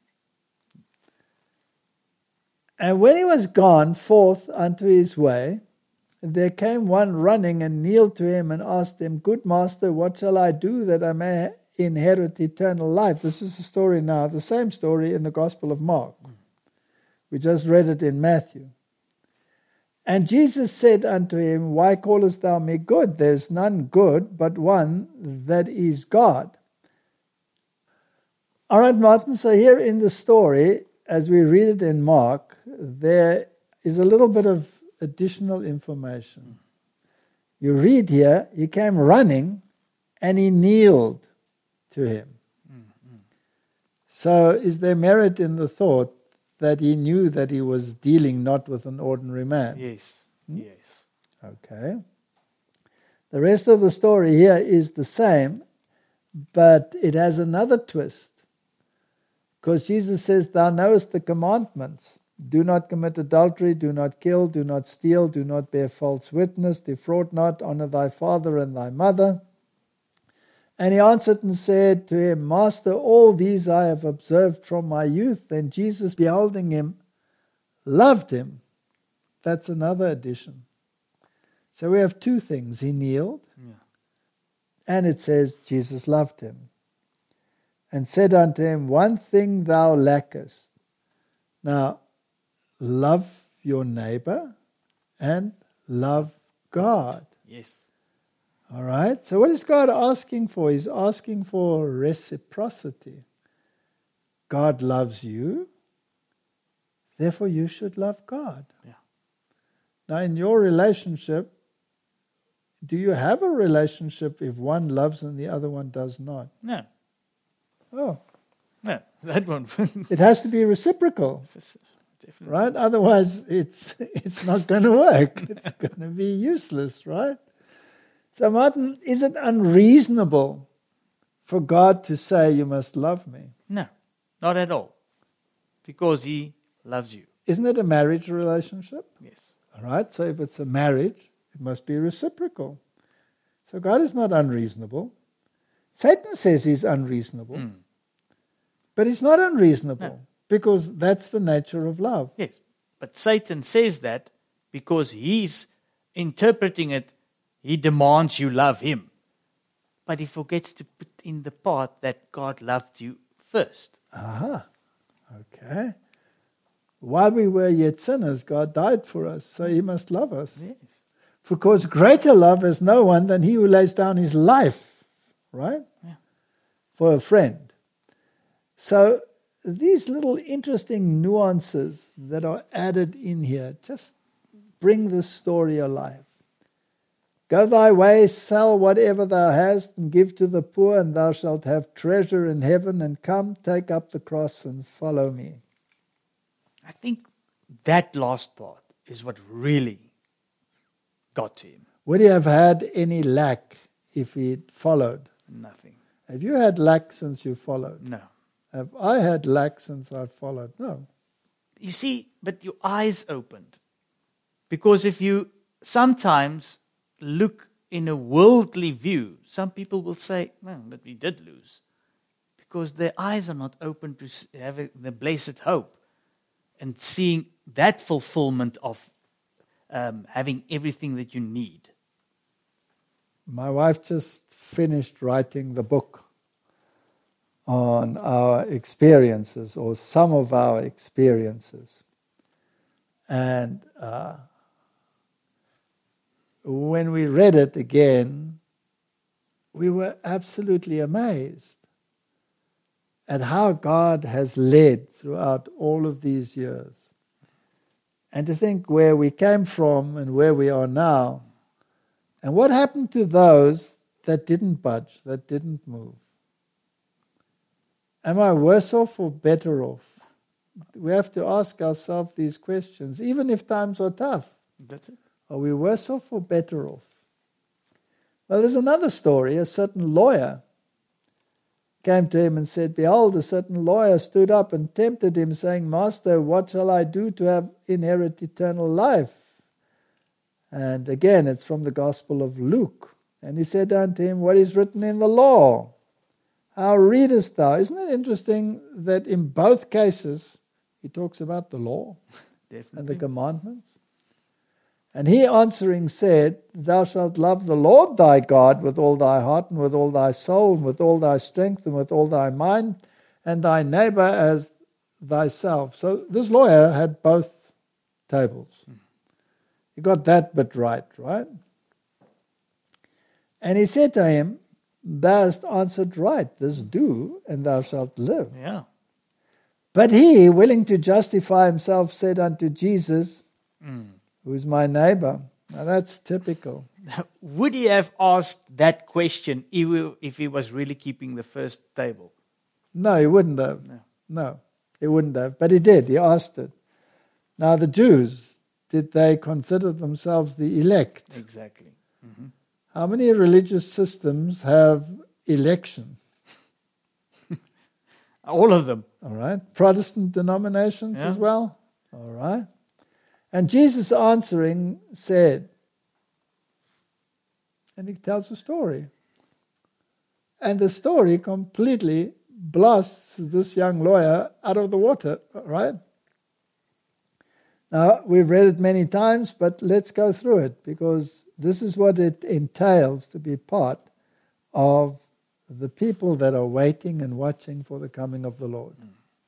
And when he was gone forth unto his way, there came one running and kneeled to him and asked him, good master, what shall I do that I may inherit eternal life? This is the story now, the same story in the Gospel of Mark. We just read it in Matthew. And Jesus said unto him, why callest thou me good? There is none good but one, that is God. All right, Martin, so here in the story, as we read it in Mark, there is a little bit of additional information. You read here, he came running and he kneeled to him. So is there merit in the thought that he knew that he was dealing not with an ordinary man? Yes, yes. Okay. The rest of the story here is the same, but it has another twist. Because Jesus says, thou knowest the commandments. Do not commit adultery, do not kill, do not steal, do not bear false witness, defraud not, honor thy father and thy mother. And he answered and said to him, Master, all these I have observed from my youth. Then Jesus, beholding him, loved him. That's another addition. So we have two things. He kneeled, and it says Jesus loved him. And said unto him, one thing thou lackest. Now, love your neighbor and love God. Yes. All right? So what is God asking for? He's asking for reciprocity. God loves you, therefore you should love God. Yeah. Now in your relationship, do you have a relationship if one loves and the other one does not? No. Oh, No. That one. it has to be reciprocal, Definitely. right? Otherwise it's not going to work. It's going to be useless, right? So Martin, is it unreasonable for God to say you must love me? No. Not at all. Because He loves you. Isn't it a marriage relationship? Yes. All right, so if it's a marriage, it must be reciprocal. So God is not unreasonable. Satan says he's unreasonable. But he's not unreasonable No. because that's the nature of love. Yes. But Satan says that because he's interpreting it, he demands you love him. But he forgets to put in the part that God loved you first. Aha, okay. While we were yet sinners, God died for us, so he must love us. Yes. Because greater love has no one than he who lays down his life, right? Yeah. For a friend. So these little interesting nuances that are added in here just bring the story alive. Go thy way, sell whatever thou hast, and give to the poor, and thou shalt have treasure in heaven, and come, take up the cross, and follow me. I think that last part is what really got to him. Would he have had any lack if he'd followed? Nothing. Have you had lack since you followed? No. Have I had lack since I followed? No. You see, but your eyes opened. Because if you sometimes look in a worldly view, some people will say, well, but we did lose. Because their eyes are not open to having the blessed hope and seeing that fulfillment of having everything that you need. My wife just finished writing the book on our experiences, or some of our experiences. And when we read it again, we were absolutely amazed at how God has led throughout all of these years. And to think where we came from and where we are now, and what happened to those that didn't budge, that didn't move. Am I worse off or better off? We have to ask ourselves these questions, even if times are tough. That's it. Are we worse off or better off? Well, there's another story. A certain lawyer came to him and said, behold, a certain lawyer stood up and tempted him, saying, Master, what shall I do to inherit eternal life? And again, it's from the Gospel of Luke. And he said unto him, what is written in the law? How readest thou? Isn't it interesting that in both cases he talks about the law and the commandments? And he answering said, thou shalt love the Lord thy God with all thy heart and with all thy soul and with all thy strength and with all thy mind, and thy neighbor as thyself. So this lawyer had both tables. He got that bit right? And he said to him, thou hast answered right, this do, and thou shalt live. Yeah. But he, willing to justify himself, said unto Jesus, who's my neighbor? Now that's typical. Would he have asked that question if he was really keeping the first table? No, he wouldn't have. No. He wouldn't have. But he did. He asked it. Now the Jews, did they consider themselves the elect? Exactly. Mm-hmm. How many religious systems have election? All of them. All right. Protestant denominations Yeah. as well? All right. And Jesus answering said, and he tells a story. And the story completely blasts this young lawyer out of the water, right? Now, we've read it many times, but let's go through it, because this is what it entails to be part of the people that are waiting and watching for the coming of the Lord.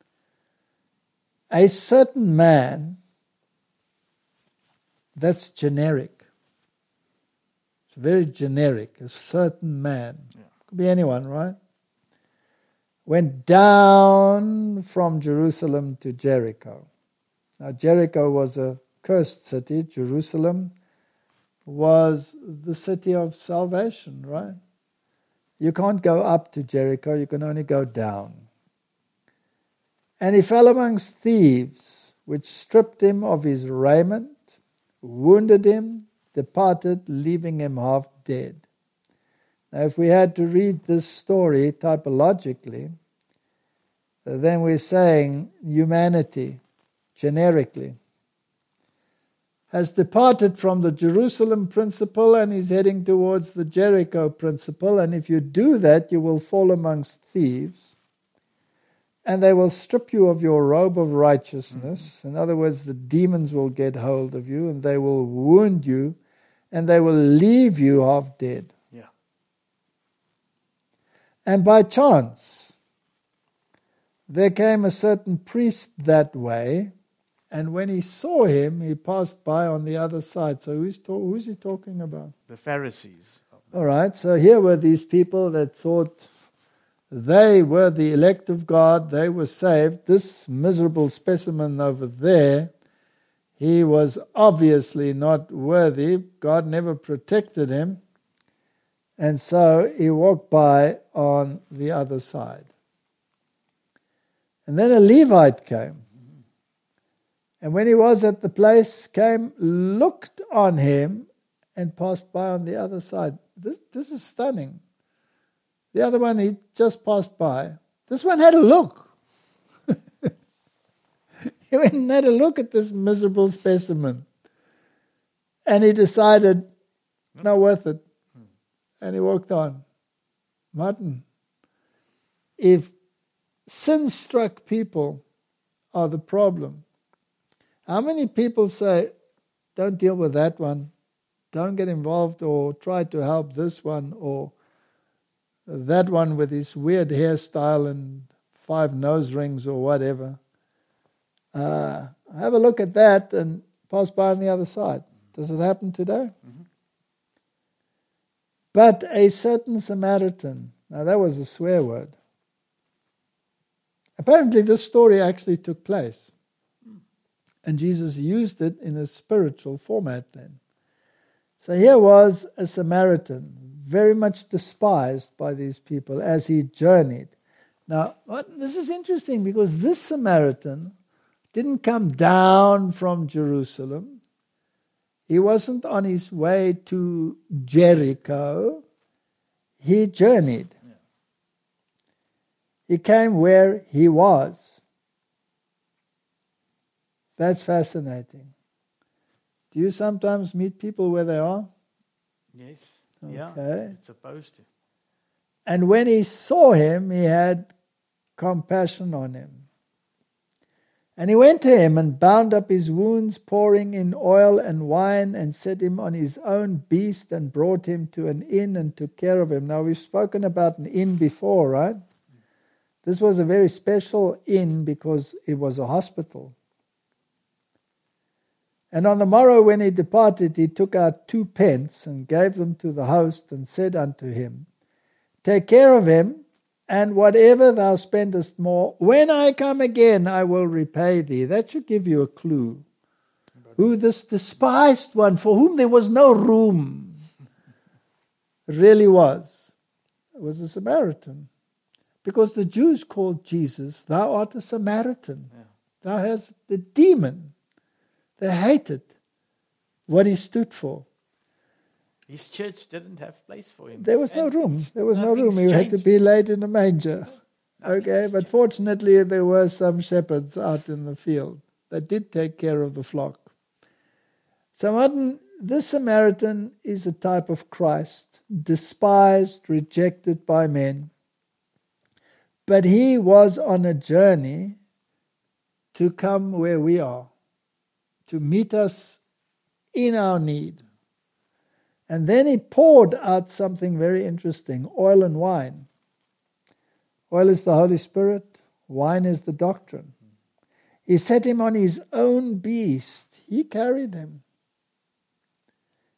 A certain man, that's generic. It's very generic, a certain man. Yeah. Could be anyone, right? Went down from Jerusalem to Jericho. Now Jericho was a cursed city. Jerusalem was the city of salvation, right? You can't go up to Jericho, you can only go down. And he fell amongst thieves, which stripped him of his raiment, wounded him, departed, leaving him half dead. Now, if we had to read this story typologically, then we're saying humanity, generically, has departed from the Jerusalem principle and is heading towards the Jericho principle. And if you do that, you will fall amongst thieves. And they will strip you of your robe of righteousness. In other words, the demons will get hold of you and they will wound you and they will leave you half dead. Yeah. And by chance, there came a certain priest that way, and when he saw him, he passed by on the other side. So who's he talking about? The Pharisees. All right, so here were these people that thought they were the elect of God, they were saved. This miserable specimen over there, he was obviously not worthy. God never protected him. And so he walked by on the other side. And then a Levite came. And when he was at the place, came, looked on him, and passed by on the other side. This is stunning. The other one, he just passed by. This one had a look. He went and had a look at this miserable specimen. And he decided, not worth it. And he walked on. Martin, if sin-struck people are the problem, how many people say, don't deal with that one, don't get involved or try to help this one or that one with his weird hairstyle and 5 nose rings or whatever. Have a look at that and pass by on the other side. Does it happen today? Mm-hmm. But a certain Samaritan, now that was a swear word. Apparently this story actually took place. And Jesus used it in a spiritual format then. So here was a Samaritan, very much despised by these people as he journeyed. Now, this is interesting because this Samaritan didn't come down from Jerusalem. He wasn't on his way to Jericho. He journeyed. Yeah. He came where he was. That's fascinating. Do you sometimes meet people where they are? Yes. Okay. Yeah, it's supposed to. And when he saw him, he had compassion on him. And he went to him and bound up his wounds, pouring in oil and wine, and set him on his own beast and brought him to an inn and took care of him. Now, we've spoken about an inn before, right? This was a very special inn because it was a hospital. And on the morrow when he departed, he took out 2 pence and gave them to the host and said unto him, Take care of him, and whatever thou spendest more, when I come again, I will repay thee. That should give you a clue. Who this despised one, for whom there was no room, really was. It was a Samaritan. Because the Jews called Jesus, Thou art a Samaritan. Yeah. Thou hast the demon. They hated what he stood for. His church didn't have place for him. There was no room. There was no room. He had to be laid in a manger. Okay, but fortunately there were some shepherds out in the field that did take care of the flock. So Martin, this Samaritan is a type of Christ, despised, rejected by men. But he was on a journey to come where we are, to meet us in our need. And then he poured out something very interesting, oil and wine. Oil is the Holy Spirit, wine is the doctrine. He set him on his own beast. He carried him.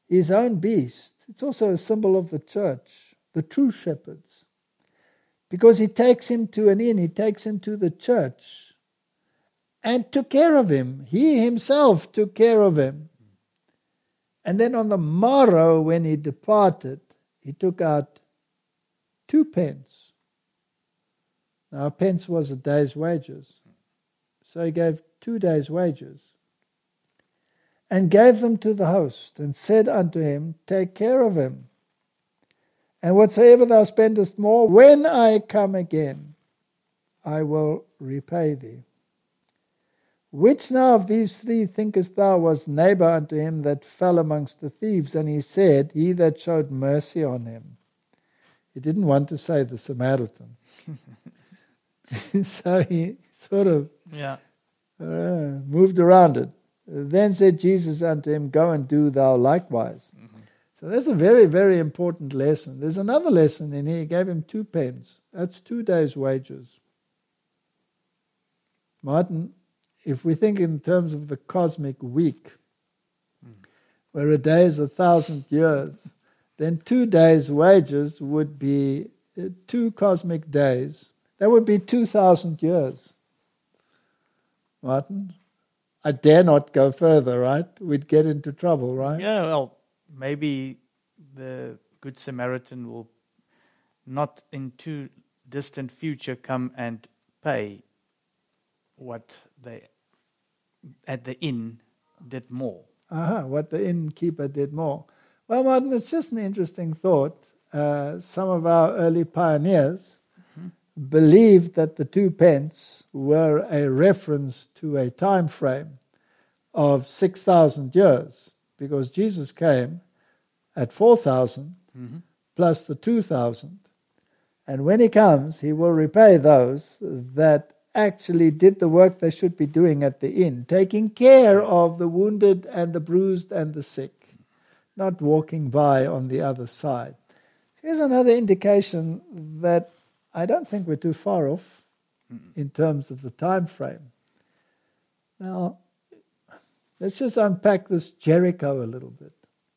his own beast. It's also a symbol of the church, the true shepherds. Because he takes him to an inn, he takes him to the church and took care of him. He himself took care of him. And then on the morrow when he departed, he took out 2 pence. Now a pence was a day's wages. So he gave 2 days' wages. And gave them to the host, and said unto him, Take care of him. And whatsoever thou spendest more, when I come again, I will repay thee. Which now of these 3 thinkest thou was neighbor unto him that fell amongst the thieves? And he said, He that showed mercy on him. He didn't want to say the Samaritan. So he sort of moved around it. Then said Jesus unto him, Go and do thou likewise. Mm-hmm. So that's a very, very important lesson. There's another lesson in here. He gave him 2 pence. That's 2 days' wages. Martin, if we think in terms of the cosmic week, where a day is 1,000 years, then 2 days' wages would be 2 cosmic days. That would be 2,000 years. Martin? I dare not go further, right? We'd get into trouble, right? Yeah, well, maybe the Good Samaritan will not in too distant future come and pay what they at the inn did more. What the innkeeper did more. Well, Martin, it's just an interesting thought. Some of our early pioneers believed that the 2 pence were a reference to a time frame of 6,000 years, because Jesus came at 4,000 plus the 2,000. And when he comes, he will repay those that actually did the work they should be doing at the inn, taking care of the wounded and the bruised and the sick, not walking by on the other side. Here's another indication that I don't think we're too far off in terms of the time frame. Now, let's just unpack this Jericho a little bit.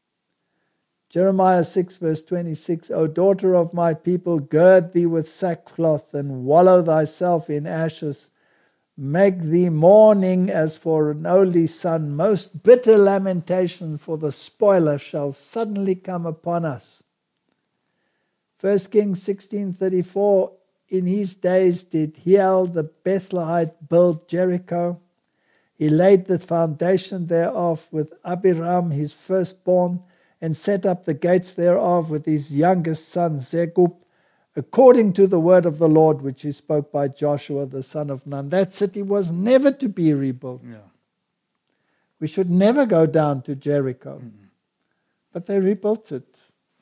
Jeremiah 6 verse 26, O daughter of my people, gird thee with sackcloth and wallow thyself in ashes. Make thee mourning as for an only son. Most bitter lamentation, for the spoiler shall suddenly come upon us. 1 Kings 16:34, in his days did Hiel the Bethlehemite build Jericho. He laid the foundation thereof with Abiram his firstborn, and set up the gates thereof with his youngest son Zegub, according to the word of the Lord which he spoke by Joshua the son of Nun. That city was never to be rebuilt. Yeah. We should never go down to Jericho. But they rebuilt it.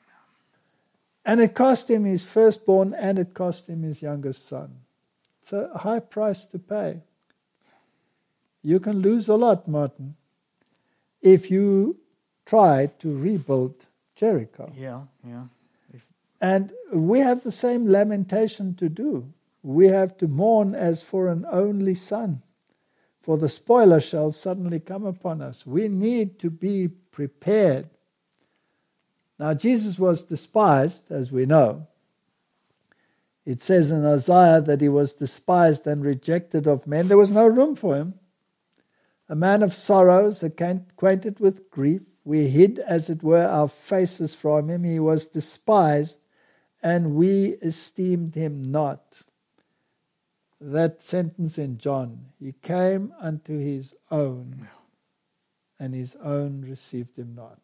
And it cost him his firstborn, and it cost him his youngest son. It's a high price to pay. You can lose a lot, Martin, if you try to rebuild Jericho. Yeah. And we have the same lamentation to do. We have to mourn as for an only son, for the spoiler shall suddenly come upon us. We need to be prepared. Now, Jesus was despised, as we know. It says in Isaiah that he was despised and rejected of men. There was no room for him. A man of sorrows, acquainted with grief. We hid, as it were, our faces from him. He was despised, and we esteemed him not. That sentence in John, he came unto his own, and his own received him not.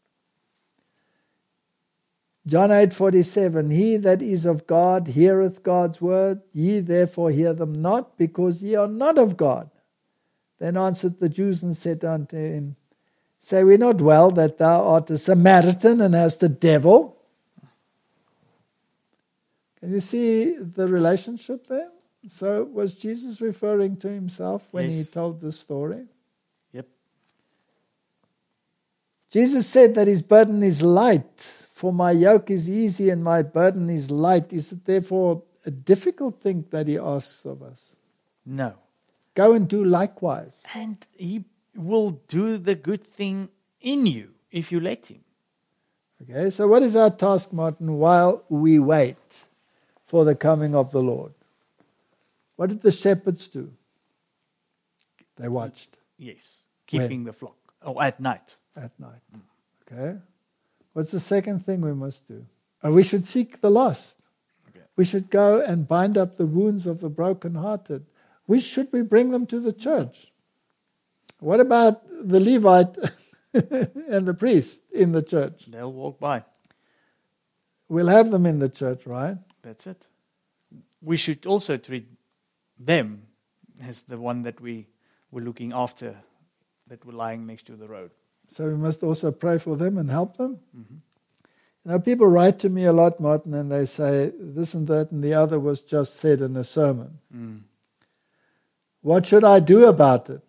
John 8:47, he that is of God heareth God's word. Ye therefore hear them not, because ye are not of God. Then answered the Jews and said unto him, Say we not well that thou art a Samaritan and hast a devil? Can you see the relationship there? So was Jesus referring to himself when he told this story? Yep. Jesus said that his burden is light, for my yoke is easy and my burden is light. Is it therefore a difficult thing that he asks of us? No. Go and do likewise. And he will do the good thing in you if you let him. Okay, so what is our task, Martin, while we wait for the coming of the Lord? What did the shepherds do? They watched. Yes. Keeping the flock. Oh, at night. At night. Okay. What's the second thing we must do? We should seek the lost. Okay. We should go and bind up the wounds of the brokenhearted. Should we bring them to the church? What about the Levite and the priest in the church? They'll walk by. We'll have them in the church, right? That's it. We should also treat them as the one that we were looking after, that were lying next to the road. So we must also pray for them and help them. Mm-hmm. You know, people write to me a lot, Martin, and they say, this and that and the other was just said in a sermon. What should I do about it?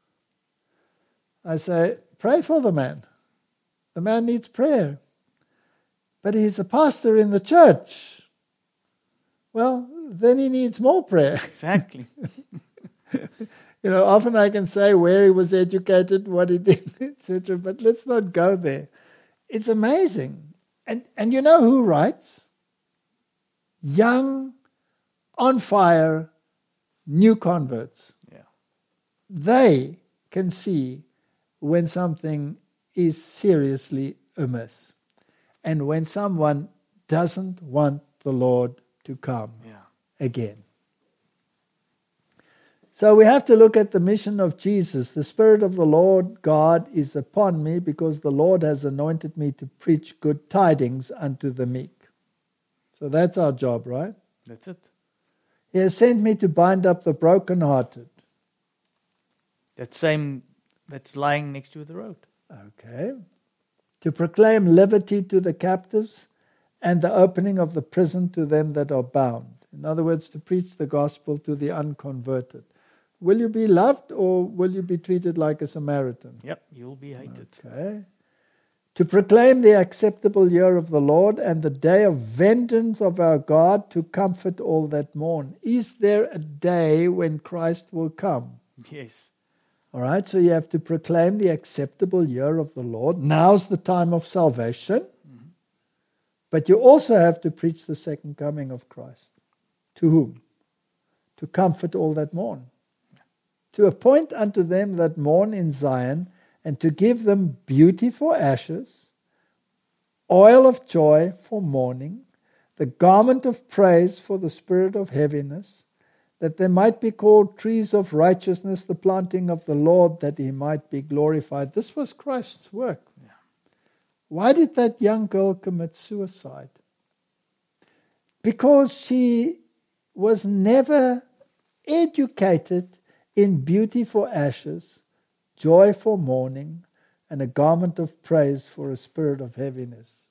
I say, pray for the man. The man needs prayer. But he's a pastor in the church. Well, then he needs more prayer. Exactly. You know, often I can say where he was educated, what he did, etc. But let's not go there. It's amazing. And you know who writes? Young, on fire, new converts. Yeah. They can see when something is seriously amiss. And when someone doesn't want the Lord to come again. So we have to look at the mission of Jesus. The Spirit of the Lord God is upon me because the Lord has anointed me to preach good tidings unto the meek. So that's our job, right? That's it. He has sent me to bind up the brokenhearted. That same that's lying next to the road. Okay. To proclaim liberty to the captives and the opening of the prison to them that are bound. In other words, to preach the gospel to the unconverted. Will you be loved or will you be treated like a Samaritan? Yep, you'll be hated. Okay. To proclaim the acceptable year of the Lord and the day of vengeance of our God, to comfort all that mourn. Is there a day when Christ will come? Yes. All right, so you have to proclaim the acceptable year of the Lord. Now's the time of salvation. Mm-hmm. But you also have to preach the second coming of Christ. To whom? To comfort all that mourn. To appoint unto them that mourn in Zion, and to give them beauty for ashes, oil of joy for mourning, the garment of praise for the spirit of heaviness, that they might be called trees of righteousness, the planting of the Lord, that he might be glorified. This was Christ's work. Yeah. Why did that young girl commit suicide? Because she was never educated in beauty for ashes, joy for mourning, and a garment of praise for a spirit of heaviness.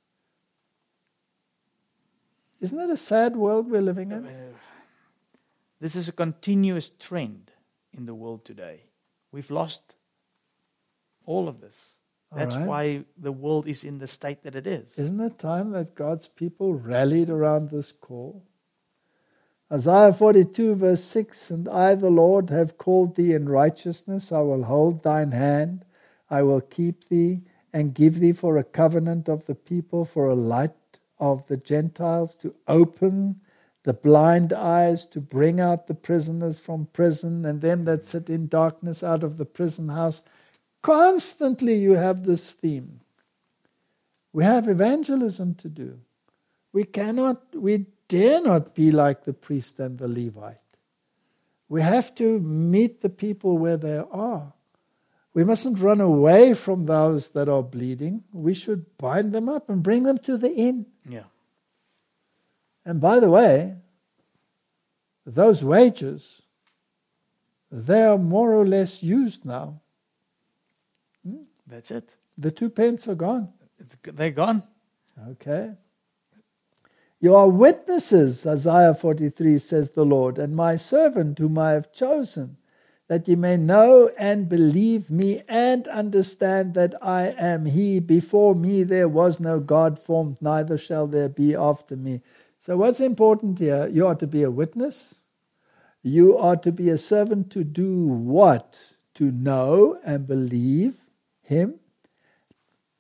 Isn't it a sad world we're living in? This is a continuous trend in the world today. We've lost all of this. That's why the world is in the state that it is. Isn't it time that God's people rallied around this call? Isaiah 42 verse 6, and I, the Lord, have called thee in righteousness. I will hold thine hand. I will keep thee and give thee for a covenant of the people, for a light of the Gentiles, to open the blind eyes, to bring out the prisoners from prison, and them that sit in darkness out of the prison house. Constantly you have this theme. We have evangelism to do. We dare not be like the priest and the Levite. We have to meet the people where they are. We mustn't run away from those that are bleeding. We should bind them up and bring them to the inn. Yeah. And by the way, those wages, they are more or less used now. That's it. The 2 pence are gone. They're gone. Okay. You are witnesses, Isaiah 43 says the Lord, and my servant whom I have chosen, that ye may know and believe me and understand that I am he. Before me there was no God formed, neither shall there be after me. So what's important here? You are to be a witness. You are to be a servant to do what? To know and believe him.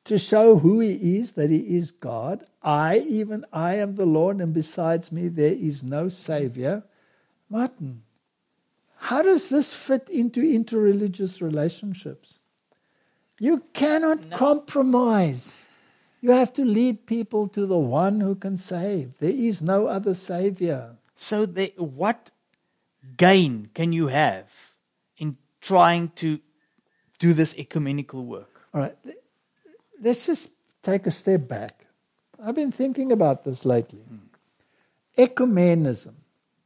to show who he is, that he is God. Even I am the Lord, and besides me there is no Savior. Martin, how does this fit into interreligious relationships? You cannot compromise. You have to lead people to the one who can save. There is no other Savior. So what gain can you have in trying to do this ecumenical work? All right, let's just take a step back. I've been thinking about this lately. Ecumenism.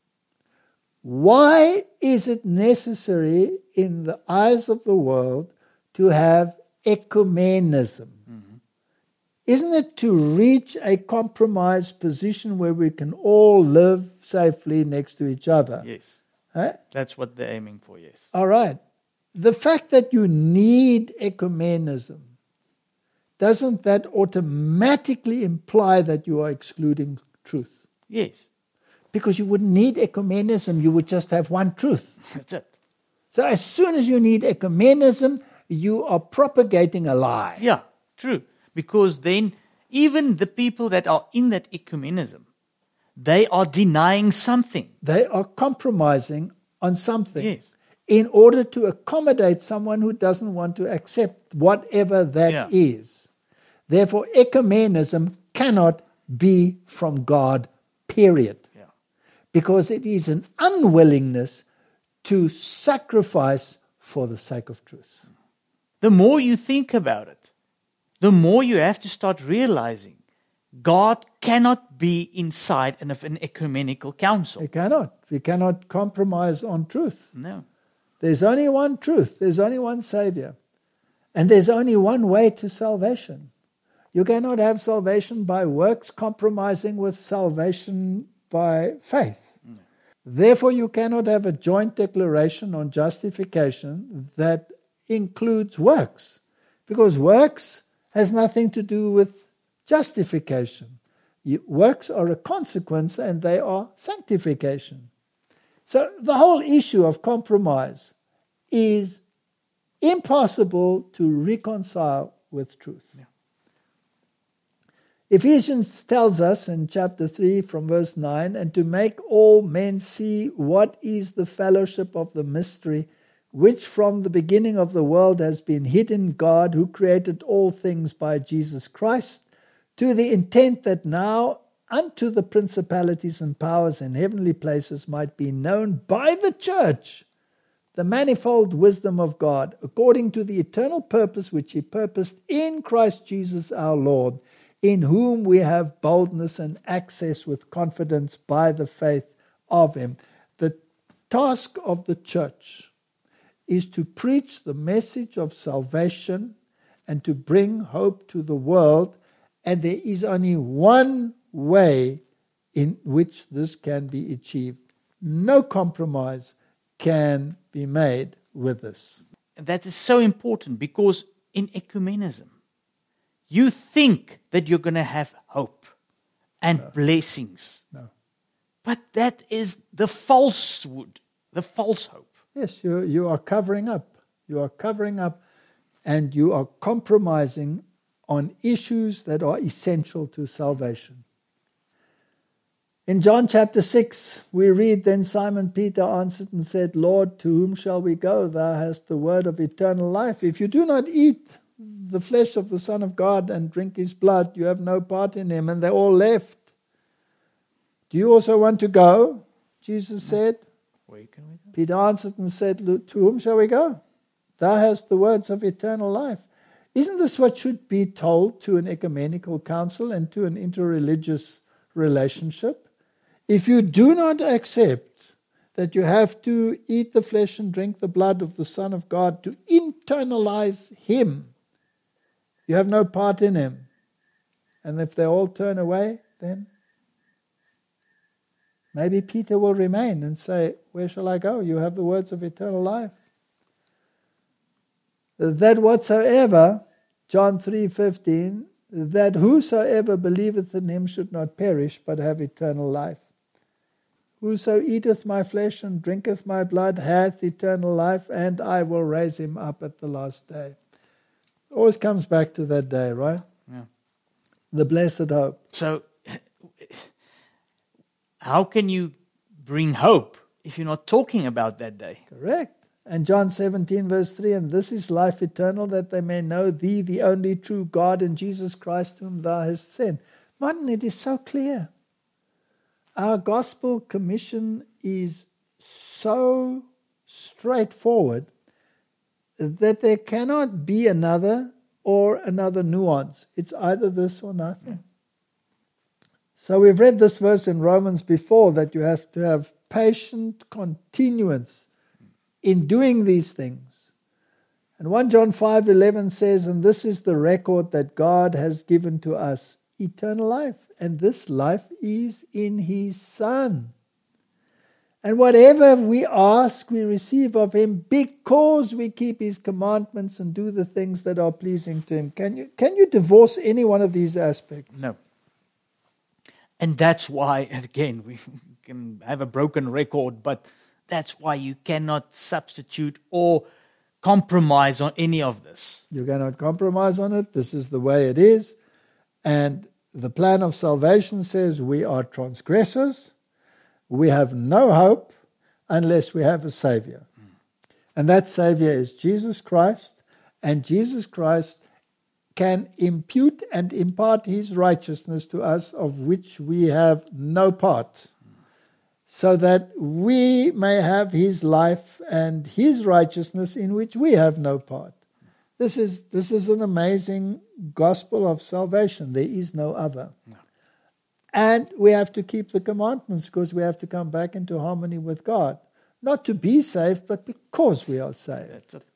Why is it necessary in the eyes of the world to have ecumenism? Isn't it to reach a compromised position where we can all live safely next to each other? Yes. Eh? That's what they're aiming for, yes. All right. The fact that you need ecumenism, doesn't that automatically imply that you are excluding truth? Yes. Because you wouldn't need ecumenism, you would just have one truth. That's it. So as soon as you need ecumenism, you are propagating a lie. Yeah, true. Because then even the people that are in that ecumenism, they are denying something. They are compromising on something. Yes. In order to accommodate someone who doesn't want to accept whatever that is. Therefore, ecumenism cannot be from God, period. Yeah. Because it is an unwillingness to sacrifice for the sake of truth. The more you think about it, the more you have to start realizing God cannot be inside of an ecumenical council. We cannot. We cannot compromise on truth. No. There's only one truth. There's only one Savior. And there's only one way to salvation. You cannot have salvation by works compromising with salvation by faith. No. Therefore, you cannot have a joint declaration on justification that includes works. Because works has nothing to do with justification. Works are a consequence and they are sanctification. So the whole issue of compromise is impossible to reconcile with truth. Yeah. Ephesians tells us in chapter 3 from verse 9, and to make all men see what is the fellowship of the mystery, which from the beginning of the world has been hid in God, who created all things by Jesus Christ, to the intent that now unto the principalities and powers in heavenly places might be known by the church the manifold wisdom of God, according to the eternal purpose which he purposed in Christ Jesus our Lord, in whom we have boldness and access with confidence by the faith of him. The task of the church is to preach the message of salvation and to bring hope to the world, and there is only one way in which this can be achieved. No compromise can be made with this. That is so important because in ecumenism, you think that you're going to have hope and blessings. No. But that is the falsehood, the false hope. Yes, you are covering up. You are covering up and you are compromising on issues that are essential to salvation. In John chapter 6, we read, Then Simon Peter answered and said, Lord, to whom shall we go? Thou hast the word of eternal life. If you do not eat the flesh of the Son of God and drink his blood, you have no part in him. And they all left. Do you also want to go? Jesus said. Where can we go? Peter answered and said, To whom shall we go? Thou hast the words of eternal life. Isn't this what should be told to an ecumenical council and to an interreligious relationship? If you do not accept that you have to eat the flesh and drink the blood of the Son of God to internalize him, you have no part in him. And if they all turn away, then maybe Peter will remain and say, Where shall I go? You have the words of eternal life. That whatsoever, John 3:15, that whosoever believeth in him should not perish, but have eternal life. Whoso eateth my flesh and drinketh my blood hath eternal life, and I will raise him up at the last day. Always comes back to that day, right? Yeah. The blessed hope. So, how can you bring hope if you're not talking about that day? Correct. And John 17 verse 3, and this is life eternal, that they may know thee, the only true God, and Jesus Christ whom thou hast sent. Martin, it is so clear. Our gospel commission is so straightforward that there cannot be another or another nuance. It's either this or nothing. So we've read this verse in Romans before, that you have to have patient continuance in doing these things. And 1 John 5:11 says, and this is the record that God has given to us, eternal life. And this life is in His Son. And whatever we ask, we receive of Him, because we keep His commandments and do the things that are pleasing to Him. Can you divorce any one of these aspects? No. And that's why, again, we can have a broken record, but that's why you cannot substitute or compromise on any of this. You cannot compromise on it. This is the way it is. And the plan of salvation says we are transgressors. We have no hope unless we have a Savior. And that Savior is Jesus Christ. And Jesus Christ can impute and impart His righteousness to us, of which we have no part, so that we may have His life and His righteousness in which we have no part. This is an amazing gospel of salvation. There is no other. No. And we have to keep the commandments, because we have to come back into harmony with God. Not to be saved, but because we are saved. That's it.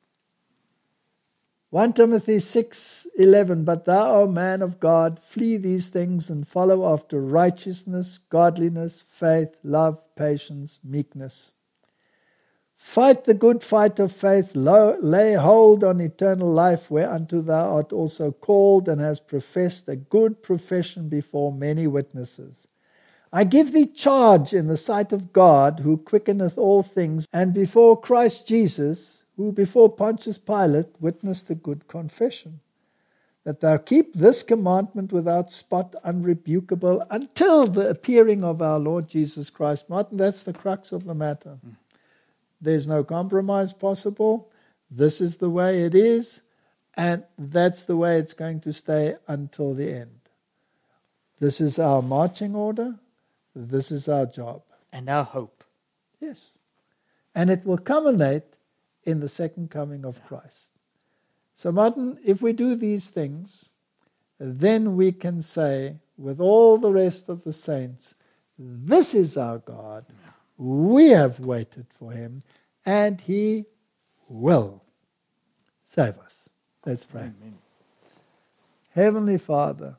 1 Timothy 6:11, but thou, O man of God, flee these things and follow after righteousness, godliness, faith, love, patience, meekness. Fight the good fight of faith, lay hold on eternal life, whereunto thou art also called, and hast professed a good profession before many witnesses. I give thee charge in the sight of God, who quickeneth all things, and before Christ Jesus, who before Pontius Pilate witnessed a good confession, that thou keep this commandment without spot, unrebukable, until the appearing of our Lord Jesus Christ. Martin, that's the crux of the matter. There's no compromise possible. This is the way it is, and that's the way it's going to stay until the end. This is our marching order. This is our job. And our hope. Yes. And it will culminate in the second coming of Christ. So, Martin, if we do these things, then we can say, with all the rest of the saints, this is our God. We have waited for Him, and He will save us. Let's pray. Amen. Heavenly Father,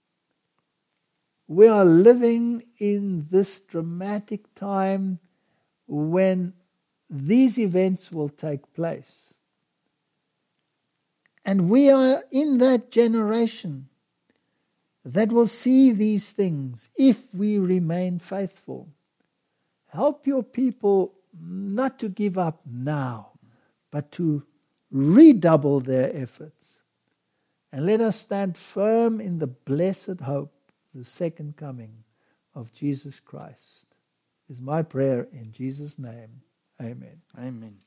we are living in this dramatic time when these events will take place. And we are in that generation that will see these things if we remain faithful. Help your people not to give up now, but to redouble their efforts. And let us stand firm in the blessed hope, the second coming of Jesus Christ. Is my prayer in Jesus' name. Amen. Amen.